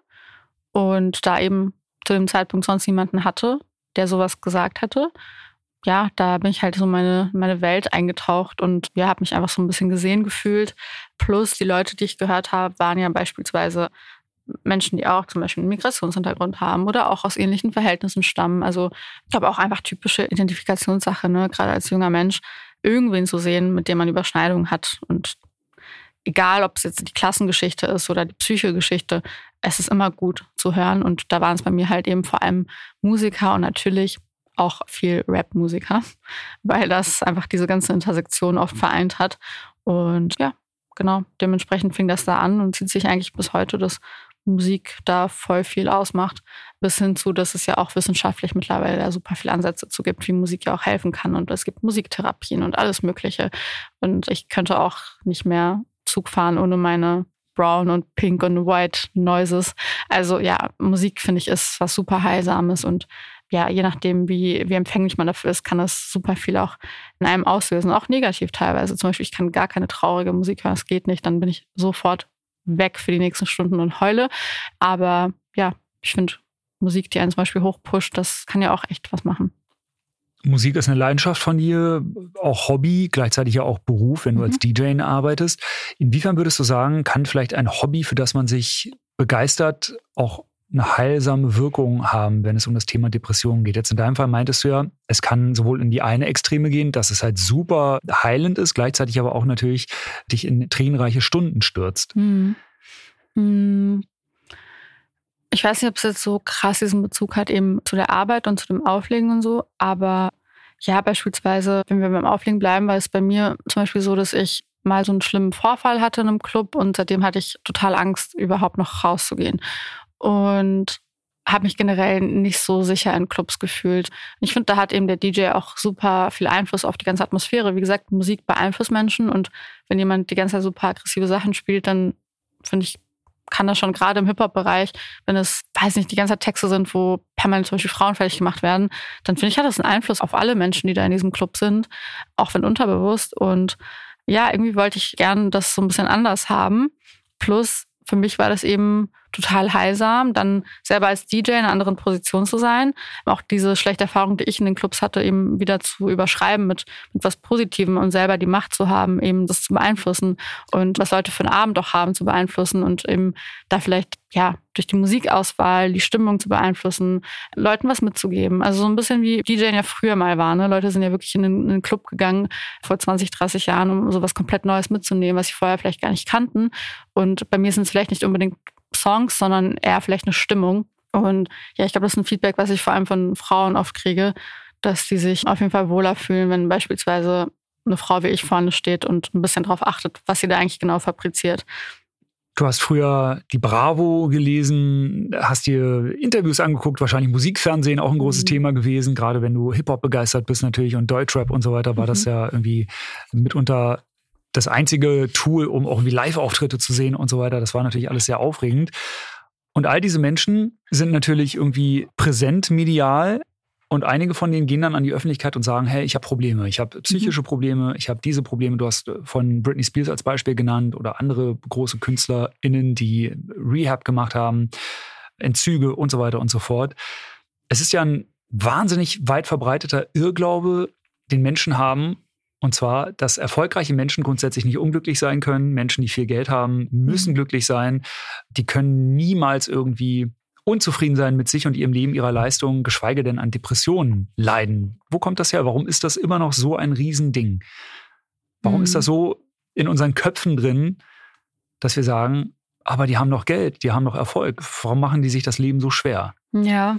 Und da eben zu dem Zeitpunkt sonst niemanden hatte, der sowas gesagt hatte. Ja, da bin ich halt so meine meine Welt eingetaucht und ja, habe mich einfach so ein bisschen gesehen gefühlt. Plus die Leute, die ich gehört habe, waren ja beispielsweise Menschen, die auch zum Beispiel einen Migrationshintergrund haben oder auch aus ähnlichen Verhältnissen stammen. Also ich glaube auch einfach typische Identifikationssache, ne? Gerade als junger Mensch, irgendwen zu sehen, mit dem man Überschneidungen hat. Und egal, ob es jetzt die Klassengeschichte ist oder die Psychogeschichte, es ist immer gut zu hören. Und da waren es bei mir halt eben vor allem Musiker und natürlich auch viel Rap-Musiker, weil das einfach diese ganze Intersektion oft vereint hat. Und ja, genau, dementsprechend fing das da an und zieht sich eigentlich bis heute, dass Musik da voll viel ausmacht. Bis hin zu, dass es ja auch wissenschaftlich mittlerweile da super viele Ansätze zu gibt, wie Musik ja auch helfen kann. Und es gibt Musiktherapien und alles Mögliche. Und ich könnte auch nicht mehr Zug fahren ohne meine Brown und Pink und White Noises. Also ja, Musik, finde ich, ist was super Heilsames und ja, je nachdem, wie, wie empfänglich man dafür ist, kann das super viel auch in einem auslösen, auch negativ teilweise. Zum Beispiel, ich kann gar keine traurige Musik hören, es geht nicht, dann bin ich sofort weg für die nächsten Stunden und heule. Aber ja, ich finde, Musik, die einen zum Beispiel hochpusht, das kann ja auch echt was machen. Musik ist eine Leidenschaft von dir, auch Hobby, gleichzeitig ja auch Beruf, wenn du mhm. als D J arbeitest. Inwiefern würdest du sagen, kann vielleicht ein Hobby, für das man sich begeistert, auch eine heilsame Wirkung haben, wenn es um das Thema Depressionen geht? Jetzt in deinem Fall meintest du ja, es kann sowohl in die eine Extreme gehen, dass es halt super heilend ist, gleichzeitig aber auch natürlich dich in tränenreiche Stunden stürzt. Mhm. Mhm. Ich weiß nicht, ob es jetzt so krass diesen Bezug hat eben zu der Arbeit und zu dem Auflegen und so, aber ja, beispielsweise, wenn wir beim Auflegen bleiben, war es bei mir zum Beispiel so, dass ich mal so einen schlimmen Vorfall hatte in einem Club und seitdem hatte ich total Angst, überhaupt noch rauszugehen und habe mich generell nicht so sicher in Clubs gefühlt. Ich finde, da hat eben der D J auch super viel Einfluss auf die ganze Atmosphäre. Wie gesagt, Musik beeinflusst Menschen und wenn jemand die ganze Zeit super aggressive Sachen spielt, dann finde ich, kann das schon gerade im Hip-Hop-Bereich, wenn es, weiß nicht, die ganze Zeit Texte sind, wo permanent zum Beispiel Frauen fertig gemacht werden, dann finde ich, hat das einen Einfluss auf alle Menschen, die da in diesem Club sind, auch wenn unterbewusst. Und ja, irgendwie wollte ich gern das so ein bisschen anders haben. Plus, für mich war das eben total heilsam, dann selber als D J in einer anderen Position zu sein, auch diese schlechte Erfahrung, die ich in den Clubs hatte, eben wieder zu überschreiben mit, mit was Positivem und selber die Macht zu haben, eben das zu beeinflussen und was Leute für einen Abend auch haben zu beeinflussen und eben da vielleicht ja durch die Musikauswahl die Stimmung zu beeinflussen, Leuten was mitzugeben. Also so ein bisschen wie D J ja früher mal war. Ne? Leute sind ja wirklich in den, in den Club gegangen vor zwanzig, dreißig Jahren, um sowas komplett Neues mitzunehmen, was sie vorher vielleicht gar nicht kannten. Und bei mir sind es vielleicht nicht unbedingt Songs, sondern eher vielleicht eine Stimmung. Und ja, ich glaube, das ist ein Feedback, was ich vor allem von Frauen oft kriege, dass die sich auf jeden Fall wohler fühlen, wenn beispielsweise eine Frau wie ich vorne steht und ein bisschen drauf achtet, was sie da eigentlich genau fabriziert. Du hast früher die Bravo gelesen, hast dir Interviews angeguckt, wahrscheinlich Musikfernsehen auch ein großes mhm. Thema gewesen. Gerade wenn du Hip-Hop begeistert bist natürlich und Deutschrap und so weiter, war mhm. das ja irgendwie mitunter das einzige Tool, um auch irgendwie Live-Auftritte zu sehen und so weiter. Das war natürlich alles sehr aufregend. Und all diese Menschen sind natürlich irgendwie präsent medial. Und einige von denen gehen dann an die Öffentlichkeit und sagen, hey, ich habe Probleme, ich habe psychische Probleme, ich habe diese Probleme. Du hast von Britney Spears als Beispiel genannt oder andere große KünstlerInnen, die Rehab gemacht haben, Entzüge und so weiter und so fort. Es ist ja ein wahnsinnig weit verbreiteter Irrglaube, den Menschen haben, und zwar, dass erfolgreiche Menschen grundsätzlich nicht unglücklich sein können. Menschen, die viel Geld haben, müssen mhm. glücklich sein. Die können niemals irgendwie unzufrieden sein mit sich und ihrem Leben, ihrer Leistung, geschweige denn an Depressionen leiden. Wo kommt das her? Warum ist das immer noch so ein Riesending? Warum mhm. ist das so in unseren Köpfen drin, dass wir sagen, aber die haben doch Geld, die haben doch Erfolg. Warum machen die sich das Leben so schwer? Ja.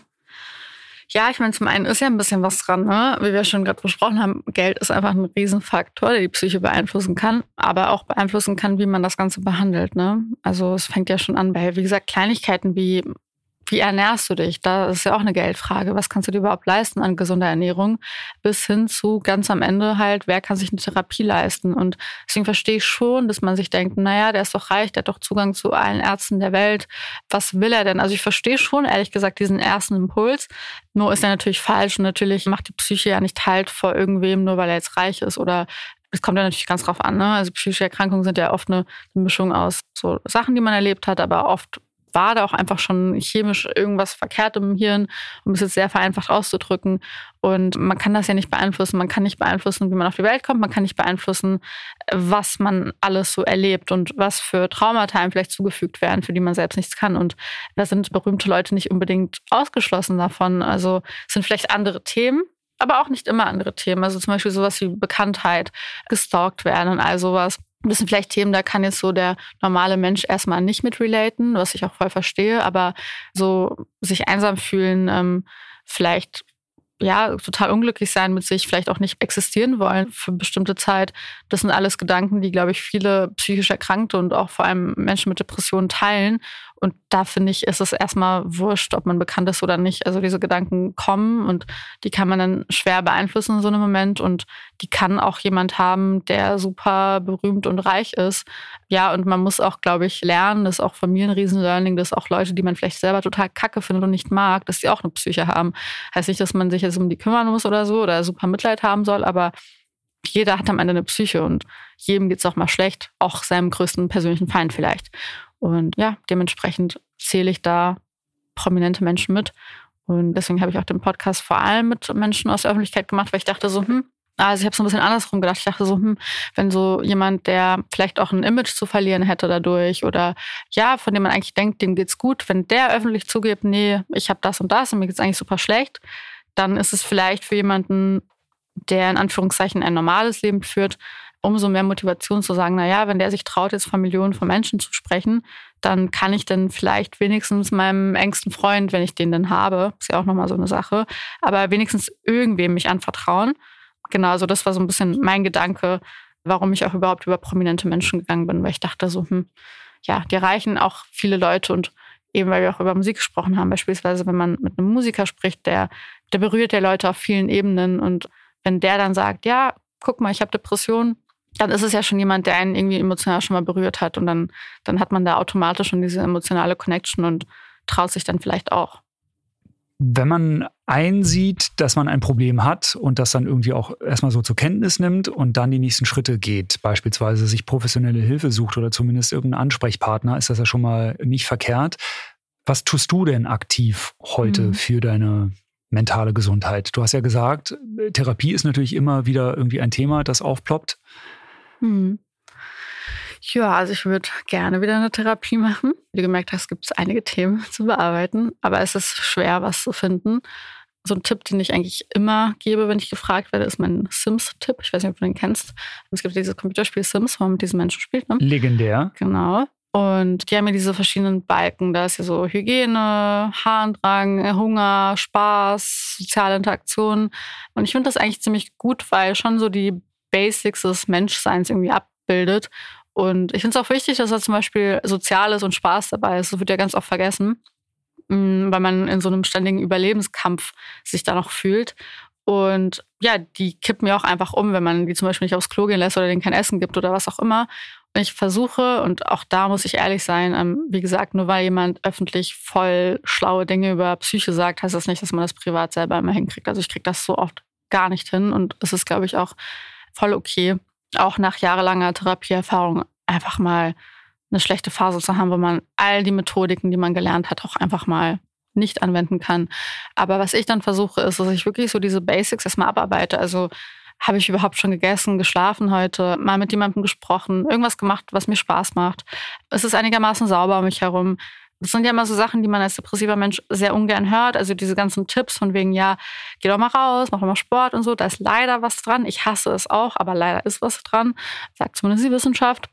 Ja, ich meine, zum einen ist ja ein bisschen was dran, ne? Wie wir schon gerade besprochen haben, Geld ist einfach ein Riesenfaktor, der die Psyche beeinflussen kann, aber auch beeinflussen kann, wie man das Ganze behandelt, ne? Also es fängt ja schon an bei, wie gesagt, Kleinigkeiten wie Wie ernährst du dich? Da ist ja auch eine Geldfrage. Was kannst du dir überhaupt leisten an gesunder Ernährung? Bis hin zu ganz am Ende halt, wer kann sich eine Therapie leisten? Und deswegen verstehe ich schon, dass man sich denkt, naja, der ist doch reich, der hat doch Zugang zu allen Ärzten der Welt. Was will er denn? Also ich verstehe schon, ehrlich gesagt, diesen ersten Impuls. Nur ist er natürlich falsch und natürlich macht die Psyche ja nicht Halt vor irgendwem, nur weil er jetzt reich ist oder es kommt ja natürlich ganz drauf an, ne? Also psychische Erkrankungen sind ja oft eine Mischung aus so Sachen, die man erlebt hat, aber oft war da auch einfach schon chemisch irgendwas verkehrt im Hirn, um es jetzt sehr vereinfacht auszudrücken. Und man kann das ja nicht beeinflussen. Man kann nicht beeinflussen, wie man auf die Welt kommt. Man kann nicht beeinflussen, was man alles so erlebt und was für Traumata einem vielleicht zugefügt werden, für die man selbst nichts kann. Und da sind berühmte Leute nicht unbedingt ausgeschlossen davon. Also es sind vielleicht andere Themen, aber auch nicht immer andere Themen. Also zum Beispiel sowas wie Bekanntheit, gestalkt werden und all sowas. Das sind vielleicht Themen, da kann jetzt so der normale Mensch erstmal nicht mit relaten, was ich auch voll verstehe, aber so sich einsam fühlen, ähm, vielleicht ja total unglücklich sein mit sich, vielleicht auch nicht existieren wollen für bestimmte Zeit. Das sind alles Gedanken, die, glaube ich, viele psychisch Erkrankte und auch vor allem Menschen mit Depressionen teilen. Und da finde ich, ist es erstmal wurscht, ob man bekannt ist oder nicht. Also diese Gedanken kommen und die kann man dann schwer beeinflussen in so einem Moment. Und die kann auch jemand haben, der super berühmt und reich ist. Ja, und man muss auch, glaube ich, lernen, das ist auch von mir ein Riesen-Learning, dass auch Leute, die man vielleicht selber total kacke findet und nicht mag, dass die auch eine Psyche haben. Heißt nicht, dass man sich jetzt um die kümmern muss oder so oder super Mitleid haben soll, aber jeder hat am Ende eine Psyche und jedem geht's auch mal schlecht, auch seinem größten persönlichen Feind vielleicht. Und ja, dementsprechend zähle ich da prominente Menschen mit. Und deswegen habe ich auch den Podcast vor allem mit Menschen aus der Öffentlichkeit gemacht, weil ich dachte so, hm, also ich habe so ein bisschen andersrum gedacht. Ich dachte so, hm, wenn so jemand, der vielleicht auch ein Image zu verlieren hätte dadurch oder ja, von dem man eigentlich denkt, dem geht's gut, wenn der öffentlich zugibt, nee, ich habe das und das und mir geht's eigentlich super schlecht, dann ist es vielleicht für jemanden, der in Anführungszeichen ein normales Leben führt, umso mehr Motivation zu sagen, naja, wenn der sich traut, jetzt von Millionen von Menschen zu sprechen, dann kann ich dann vielleicht wenigstens meinem engsten Freund, wenn ich den dann habe, ist ja auch nochmal so eine Sache, aber wenigstens irgendwem mich anvertrauen. Genau, also das war so ein bisschen mein Gedanke, warum ich auch überhaupt über prominente Menschen gegangen bin, weil ich dachte so, hm, ja, die erreichen auch viele Leute und eben weil wir auch über Musik gesprochen haben, beispielsweise wenn man mit einem Musiker spricht, der, der berührt ja Leute auf vielen Ebenen und wenn der dann sagt, ja, guck mal, ich habe Depressionen, dann ist es ja schon jemand, der einen irgendwie emotional schon mal berührt hat und dann, dann hat man da automatisch schon diese emotionale Connection und traut sich dann vielleicht auch. Wenn man einsieht, dass man ein Problem hat und das dann irgendwie auch erstmal so zur Kenntnis nimmt und dann die nächsten Schritte geht, beispielsweise sich professionelle Hilfe sucht oder zumindest irgendeinen Ansprechpartner, ist das ja schon mal nicht verkehrt. Was tust du denn aktiv heute mhm. für deine mentale Gesundheit? Du hast ja gesagt, Therapie ist natürlich immer wieder irgendwie ein Thema, das aufploppt. Hm. Ja, also ich würde gerne wieder eine Therapie machen. Wie du gemerkt hast, gibt es einige Themen zu bearbeiten, aber es ist schwer, was zu finden. So ein Tipp, den ich eigentlich immer gebe, wenn ich gefragt werde, ist mein Sims-Tipp. Ich weiß nicht, ob du den kennst. Es gibt dieses Computerspiel Sims, wo man mit diesen Menschen spielt. Ne? Legendär. Genau. Und die haben ja diese verschiedenen Balken. Da ist ja so Hygiene, Harndrang, Hunger, Spaß, soziale Interaktion. Und ich finde das eigentlich ziemlich gut, weil schon so die Basics des Menschseins irgendwie abbildet. Und ich finde es auch wichtig, dass da zum Beispiel Soziales und Spaß dabei ist. Das wird ja ganz oft vergessen, weil man in so einem ständigen Überlebenskampf sich da noch fühlt. Und ja, die kippen ja auch einfach um, wenn man die zum Beispiel nicht aufs Klo gehen lässt oder denen kein Essen gibt oder was auch immer. Und ich versuche, und auch da muss ich ehrlich sein, ähm, wie gesagt, nur weil jemand öffentlich voll schlaue Dinge über Psyche sagt, heißt das nicht, dass man das privat selber immer hinkriegt. Also ich kriege das so oft gar nicht hin und es ist, glaube ich, auch voll okay, auch nach jahrelanger Therapieerfahrung einfach mal eine schlechte Phase zu haben, wo man all die Methodiken, die man gelernt hat, auch einfach mal nicht anwenden kann. Aber was ich dann versuche, ist, dass ich wirklich so diese Basics erstmal abarbeite. Also habe ich überhaupt schon gegessen, geschlafen heute, mal mit jemandem gesprochen, irgendwas gemacht, was mir Spaß macht. Es ist einigermaßen sauber um mich herum. Das sind ja immer so Sachen, die man als depressiver Mensch sehr ungern hört. Also diese ganzen Tipps von wegen, ja, geh doch mal raus, mach doch mal Sport und so. Da ist leider was dran. Ich hasse es auch, aber leider ist was dran, sagt zumindest die Wissenschaft.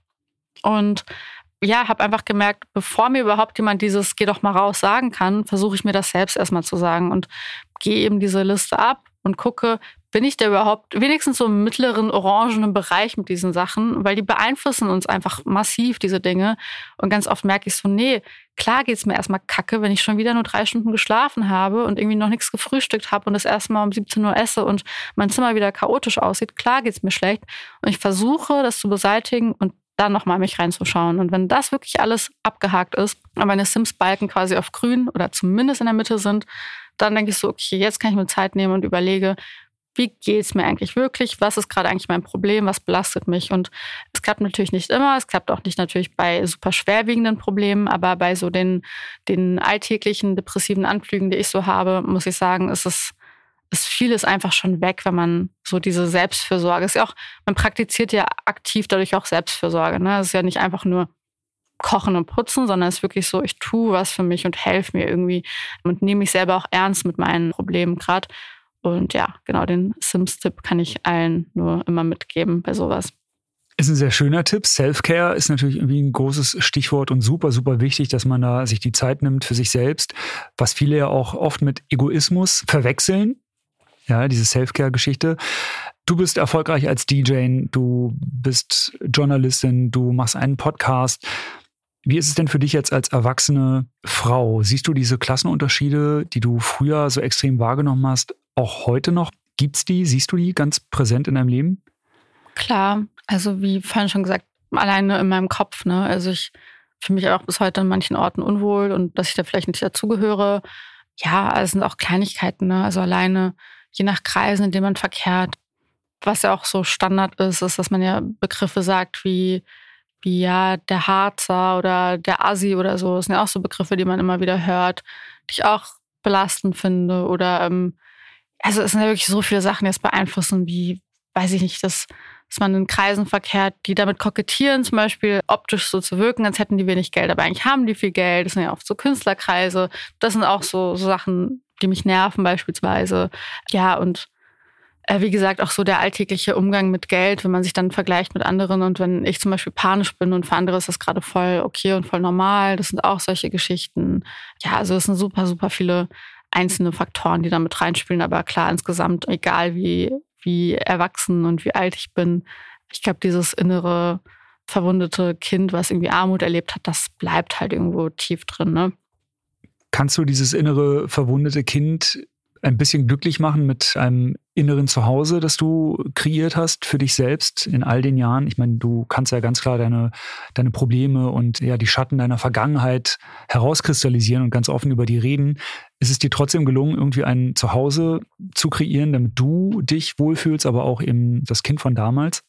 Und ja, habe einfach gemerkt, bevor mir überhaupt jemand dieses geh doch mal raus sagen kann, versuche ich mir das selbst erstmal zu sagen und gehe eben diese Liste ab und gucke, bin ich da überhaupt wenigstens so im mittleren orangenen Bereich mit diesen Sachen, weil die beeinflussen uns einfach massiv, diese Dinge. Und ganz oft merke ich so, nee, klar geht's mir erstmal kacke, wenn ich schon wieder nur drei Stunden geschlafen habe und irgendwie noch nichts gefrühstückt habe und das erste Mal um siebzehn Uhr esse und mein Zimmer wieder chaotisch aussieht. Klar geht's mir schlecht. Und ich versuche, das zu beseitigen und dann nochmal mich reinzuschauen. Und wenn das wirklich alles abgehakt ist, und meine Sims-Balken quasi auf grün oder zumindest in der Mitte sind, dann denke ich so, okay, jetzt kann ich mir Zeit nehmen und überlege, wie geht's mir eigentlich wirklich? Was ist gerade eigentlich mein Problem? Was belastet mich? Und es klappt natürlich nicht immer. Es klappt auch nicht natürlich bei super schwerwiegenden Problemen, aber bei so den, den alltäglichen depressiven Anflügen, die ich so habe, muss ich sagen, ist es ist vieles einfach schon weg, wenn man so diese Selbstfürsorge ist ja auch, man praktiziert ja aktiv dadurch auch Selbstfürsorge. Ne? Es ist ja nicht einfach nur Kochen und Putzen, sondern es ist wirklich so, ich tue was für mich und helfe mir irgendwie und nehme mich selber auch ernst mit meinen Problemen gerade. Und ja, genau, den Sims-Tipp kann ich allen nur immer mitgeben bei sowas. Ist ein sehr schöner Tipp. Self-Care ist natürlich irgendwie ein großes Stichwort und super, super wichtig, dass man da sich die Zeit nimmt für sich selbst, was viele ja auch oft mit Egoismus verwechseln. Ja, diese Self-Care-Geschichte. Du bist erfolgreich als D J, du bist Journalistin, du machst einen Podcast. Wie ist es denn für dich jetzt als erwachsene Frau? Siehst du diese Klassenunterschiede, die du früher so extrem wahrgenommen hast, auch heute noch? Gibt's die? Siehst du die ganz präsent in deinem Leben? Klar, also wie vorhin schon gesagt, alleine in meinem Kopf. Ne? Also ich fühle mich auch bis heute an manchen Orten unwohl und dass ich da vielleicht nicht dazugehöre. Ja, es sind auch Kleinigkeiten. Ne? Also alleine je nach Kreisen, in denen man verkehrt. Was ja auch so Standard ist, ist, dass man ja Begriffe sagt wie, wie ja der Harzer oder der Assi oder so. Das sind ja auch so Begriffe, die man immer wieder hört, die ich auch belastend finde. Oder ähm, also es sind ja wirklich so viele Sachen, die es beeinflussen, wie, weiß ich nicht, dass, dass man in Kreisen verkehrt, die damit kokettieren, zum Beispiel optisch so zu wirken, als hätten die wenig Geld. Aber eigentlich haben die viel Geld. Das sind ja oft so Künstlerkreise. Das sind auch so, so Sachen, die mich nerven beispielsweise. Ja, und äh, wie gesagt, auch so der alltägliche Umgang mit Geld, wenn man sich dann vergleicht mit anderen und wenn ich zum Beispiel panisch bin und für andere ist das gerade voll okay und voll normal, das sind auch solche Geschichten. Ja, also es sind super, super viele einzelne Faktoren, die da mit reinspielen, aber klar, insgesamt, egal wie, wie erwachsen und wie alt ich bin, ich glaube, dieses innere, verwundete Kind, was irgendwie Armut erlebt hat, das bleibt halt irgendwo tief drin, ne? Kannst du dieses innere, verwundete Kind ein bisschen glücklich machen mit einem inneren Zuhause, das du kreiert hast für dich selbst in all den Jahren? Ich meine, du kannst ja ganz klar deine, deine Probleme und ja die Schatten deiner Vergangenheit herauskristallisieren und ganz offen über die reden. Ist es dir trotzdem gelungen, irgendwie ein Zuhause zu kreieren, damit du dich wohlfühlst, aber auch eben das Kind von damals?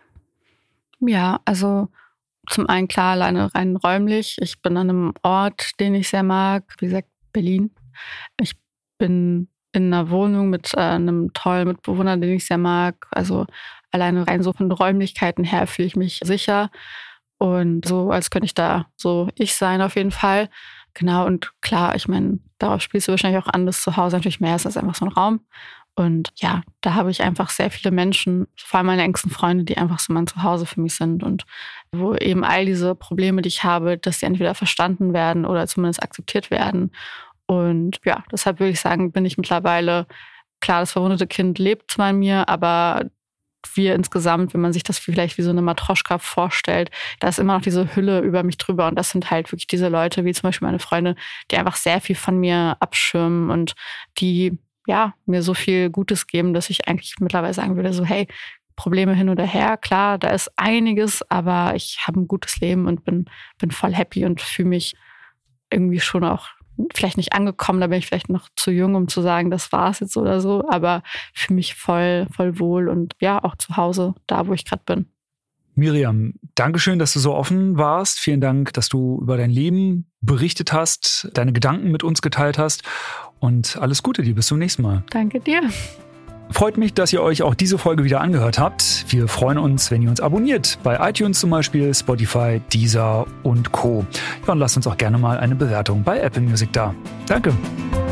Ja, also zum einen klar, alleine rein räumlich. Ich bin an einem Ort, den ich sehr mag, wie gesagt, Berlin. Ich bin in einer Wohnung mit äh, einem tollen Mitbewohner, den ich sehr mag. Also alleine rein so von Räumlichkeiten her fühle ich mich sicher. Und so, als könnte ich da so ich sein auf jeden Fall. Genau, und klar, ich meine, darauf spielst du wahrscheinlich auch an, dass zu Hause natürlich mehr ist als einfach so ein Raum. Und ja, da habe ich einfach sehr viele Menschen, vor allem meine engsten Freunde, die einfach so mein Zuhause für mich sind und wo eben all diese Probleme, die ich habe, dass sie entweder verstanden werden oder zumindest akzeptiert werden. Und ja, deshalb würde ich sagen, bin ich mittlerweile, klar, das verwundete Kind lebt zwar in mir, aber wir insgesamt, wenn man sich das vielleicht wie so eine Matroschka vorstellt, da ist immer noch diese Hülle über mich drüber. Und das sind halt wirklich diese Leute, wie zum Beispiel meine Freunde, die einfach sehr viel von mir abschirmen und die ja mir so viel Gutes geben, dass ich eigentlich mittlerweile sagen würde, so hey, Probleme hin oder her, klar, da ist einiges, aber ich habe ein gutes Leben und bin, bin voll happy und fühle mich irgendwie schon auch vielleicht nicht angekommen, da bin ich vielleicht noch zu jung, um zu sagen, das war's jetzt oder so, aber fühle mich voll, voll wohl und ja, auch zu Hause, da wo ich gerade bin. Miriam, Dankeschön, dass du so offen warst. Vielen Dank, dass du über dein Leben berichtet hast, deine Gedanken mit uns geteilt hast und alles Gute dir. Bis zum nächsten Mal. Danke dir. Freut mich, dass ihr euch auch diese Folge wieder angehört habt. Wir freuen uns, wenn ihr uns abonniert. Bei iTunes zum Beispiel, Spotify, Deezer und Co. Ja, und lasst uns auch gerne mal eine Bewertung bei Apple Music da. Danke.